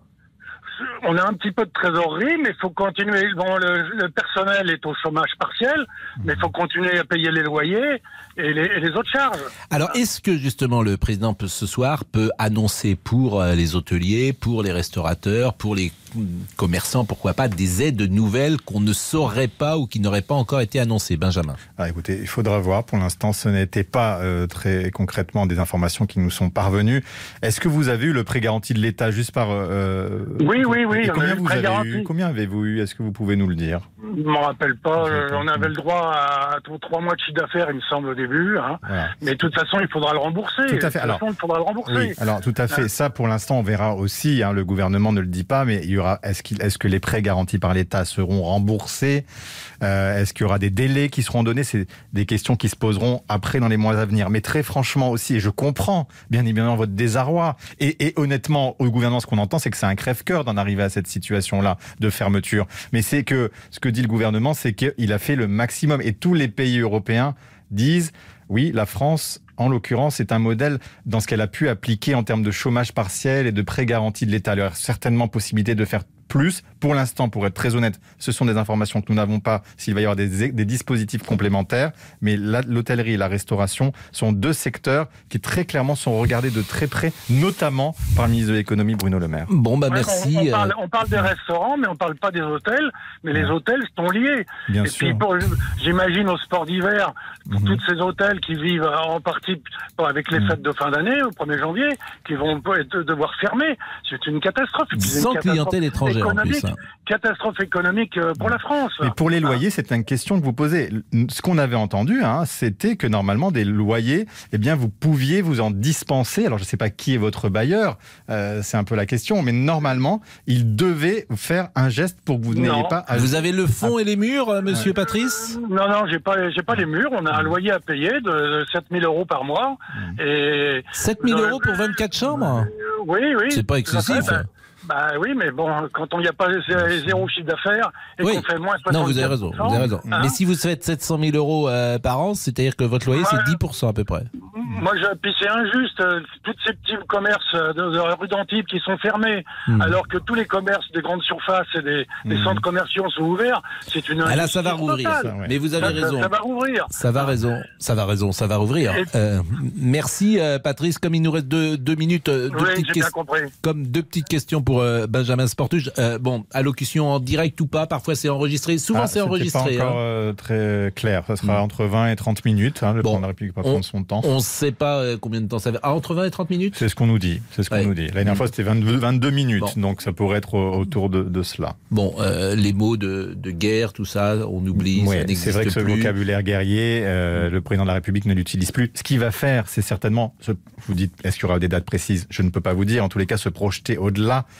On a un petit peu de trésorerie, mais il faut continuer. Bon, le, le personnel est au chômage partiel, mais il faut continuer à payer les loyers et les, et les autres charges. Alors, est-ce que justement le président peut, ce soir peut annoncer pour les hôteliers, pour les restaurateurs, pour les commerçants, pourquoi pas, des aides nouvelles qu'on ne saurait pas ou qui n'auraient pas encore été annoncées? Benjamin. Ah, écoutez, il faudra voir. Pour l'instant, ce n'était pas euh, très concrètement des informations qui nous sont parvenues. Est-ce que vous avez eu le prêt garanti de l'État juste par... Euh, oui, oui, oui. Et On a combien, eu le vous prêt avez garanti. eu, combien avez-vous eu? Est-ce que vous pouvez nous le dire? Je ne m'en rappelle pas. Euh, on avait le droit à trois mois de chiffre d'affaires, il me semble, au début. Hein. Voilà. Mais de toute façon, il faudra le rembourser. Tout à fait. De toute alors, façon, il faudra le rembourser. Oui, alors tout à fait. Hein. Ça, pour l'instant, on verra aussi. Hein, le gouvernement ne le dit pas, mais il y aura. Est-ce qu'il, est-ce que les prêts garantis par l'État seront remboursés? euh, Est-ce qu'il y aura des délais qui seront donnés? C'est des questions qui se poseront après dans les mois à venir. Mais très franchement aussi, et je comprends bien évidemment votre désarroi. Et, et honnêtement, au gouvernement, ce qu'on entend, c'est que c'est un crève-cœur d'en arriver à cette situation-là de fermeture. Mais c'est que ce que dit le gouvernement, c'est qu'il a fait le maximum. Et tous les pays européens disent, oui, la France, en l'occurrence, est un modèle dans ce qu'elle a pu appliquer en termes de chômage partiel et de prêts garantis de l'État. Il y a certainement possibilité de faire plus. Pour l'instant, pour être très honnête, ce sont des informations que nous n'avons pas s'il va y avoir des, des dispositifs complémentaires. Mais la, l'hôtellerie et la restauration sont deux secteurs qui très clairement sont regardés de très près, notamment par le ministre de l'économie Bruno Le Maire. Bon, bah ouais, merci. On, on, parle, on parle des restaurants, mais on ne parle pas des hôtels. Mais les hôtels sont liés. Bien et sûr. puis, pour, j'imagine au sport d'hiver, pour mm-hmm. tous ces hôtels qui vivent en partie avec les mm. fêtes de fin d'année, au premier janvier, qui vont devoir fermer, c'est une catastrophe. Sans une clientèle étrangère. En plus, hein. Catastrophe économique pour la France. Mais pour les loyers, c'est une question que vous posez. Ce qu'on avait entendu, hein, c'était que normalement des loyers, eh bien, vous pouviez vous en dispenser. Alors, je ne sais pas qui est votre bailleur, euh, c'est un peu la question, mais normalement, il devait faire un geste pour que vous n'ayez non. pas. À... Vous avez le fond et les murs, Monsieur ouais. Patrice? Non, non, j'ai pas, j'ai pas les murs. On a un loyer à payer de sept mille euros par mois. Mmh. Et sept mille euros pour vingt-quatre chambres? Oui, oui. C'est pas excessif. Bah, bah oui, mais bon, quand on n'y a pas zéro chiffre d'affaires et oui. qu'on fait moins soixante-quinze pour cent... Non, vous avez raison. Vous avez raison. Hein? Mais si vous faites sept cent mille euros euh, par an, c'est-à-dire que votre loyer, moi, c'est dix pour cent à peu près. Moi, je, puis c'est injuste. Euh, tous ces petits commerces de, de la rue d'Antibes qui sont fermés, mmh. alors que tous les commerces des grandes surfaces et des, mmh. des centres commerciaux sont ouverts, c'est une injustice. Ah là, ça va rouvrir. Ça, ouais. Mais vous avez ça, raison. Ça, ça va rouvrir. Ça va raison. Ça va raison. Ça va rouvrir. Et... Euh, merci, euh, Patrice. Comme il nous reste deux, deux minutes, deux oui, petites questions. Comme deux petites questions pour euh, Benjamin Sportuge. Euh, bon, allocution en direct ou pas, parfois c'est enregistré. Souvent ah, c'est enregistré. C'est pas encore hein. euh, très clair. Ça sera mmh. entre vingt et trente minutes. Hein, le bon, président de la République va prendre son temps. On ne sait pas euh, combien de temps ça va. Ah, entre vingt et trente minutes. C'est ce qu'on nous dit. C'est ce qu'on ouais. nous dit. La dernière mmh. fois c'était vingt-deux, vingt-deux minutes, bon. donc ça pourrait être autour de, de cela. Bon, euh, les mots de, de guerre, tout ça, on oublie. Oui, ça c'est vrai que ce plus. vocabulaire guerrier, euh, mmh. le président de la République ne l'utilise plus. Ce qu'il va faire, c'est certainement. Ce, vous dites, est-ce qu'il y aura des dates précises? Je ne peux pas vous dire. En tous les cas, se projeter au-delà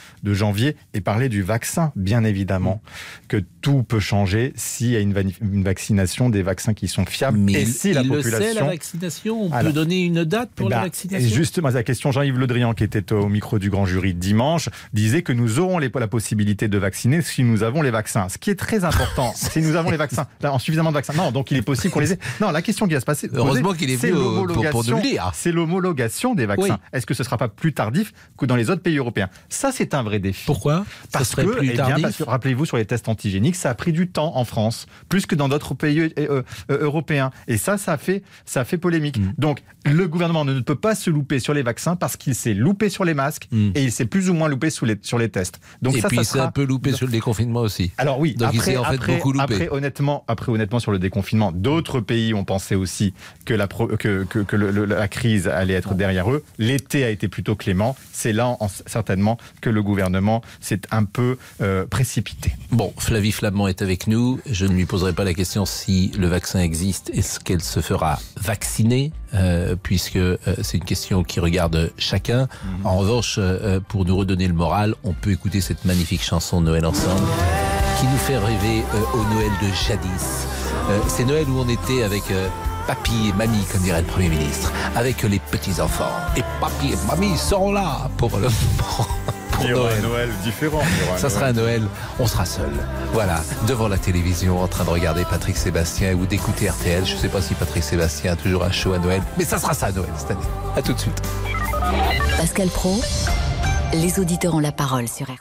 de janvier et parler du vaccin, bien évidemment, que tout peut changer s'il y a une, va- une vaccination, des vaccins qui sont fiables. Mais et il, si la il population... le sait, la vaccination. On Alors, peut donner une date pour eh ben, la vaccination. Justement, la question, Jean-Yves Le Drian, qui était au micro du Grand Jury dimanche, disait que nous aurons les, la possibilité de vacciner si nous avons les vaccins. Ce qui est très important, si nous avons les vaccins, là, en suffisamment de vaccins. Non, donc il est possible qu'on les ait. Non, la question qui va se passer. Heureusement poser, qu'il est c'est venu au- pour, pour nous le l'homologation- dire. C'est l'homologation des vaccins. Oui. Est-ce que ce ne sera pas plus tardif que dans les autres pays européens? Ça, c'est un vrai défi. Pourquoi? Parce Ça serait que, plus eh bien, tardif parce que, rappelez-vous, sur les tests antigéniques, ça a pris du temps en France, plus que dans d'autres pays euh, euh, euh, européens. Et ça, ça a fait, ça a fait polémique. Mm. Donc, le gouvernement ne peut pas se louper sur les vaccins parce qu'il s'est loupé sur les masques Mm. et il s'est plus ou moins loupé sur les, sur les tests. Donc et ça, puis ça il s'est sera... un peu loupé sur le déconfinement aussi. Alors oui, Donc il après, s'est en fait après, beaucoup loupé. après, honnêtement, après, honnêtement, sur le déconfinement, d'autres pays ont pensé aussi que la, pro- que, que, que le- le- la crise allait être derrière eux. L'été a été plutôt clément. C'est là, en- certainement, que le gouvernement s'est un peu euh, précipité. Bon, Flavie Flament est avec nous. Je ne lui poserai pas la question si le vaccin existe. Est-ce qu'elle se fera vacciner euh, puisque euh, c'est une question qui regarde chacun. Mmh. En revanche, euh, pour nous redonner le moral, on peut écouter cette magnifique chanson de Noël ensemble qui nous fait rêver euh, au Noël de jadis. Euh, c'est Noël où on était avec... Euh, papy et mamie, comme dirait le Premier ministre, avec les petits-enfants. Et papy et mamie seront là pour le pour, pour Il y aura Noël. un Noël différent. Il y aura un Ça sera un Noël, on sera seul. Voilà, devant la télévision, en train de regarder Patrick Sébastien ou d'écouter R T L. Je ne sais pas si Patrick Sébastien a toujours un show à Noël, mais ça sera ça à Noël cette année. À tout de suite. Pascal Praud, les auditeurs ont la parole sur R T L.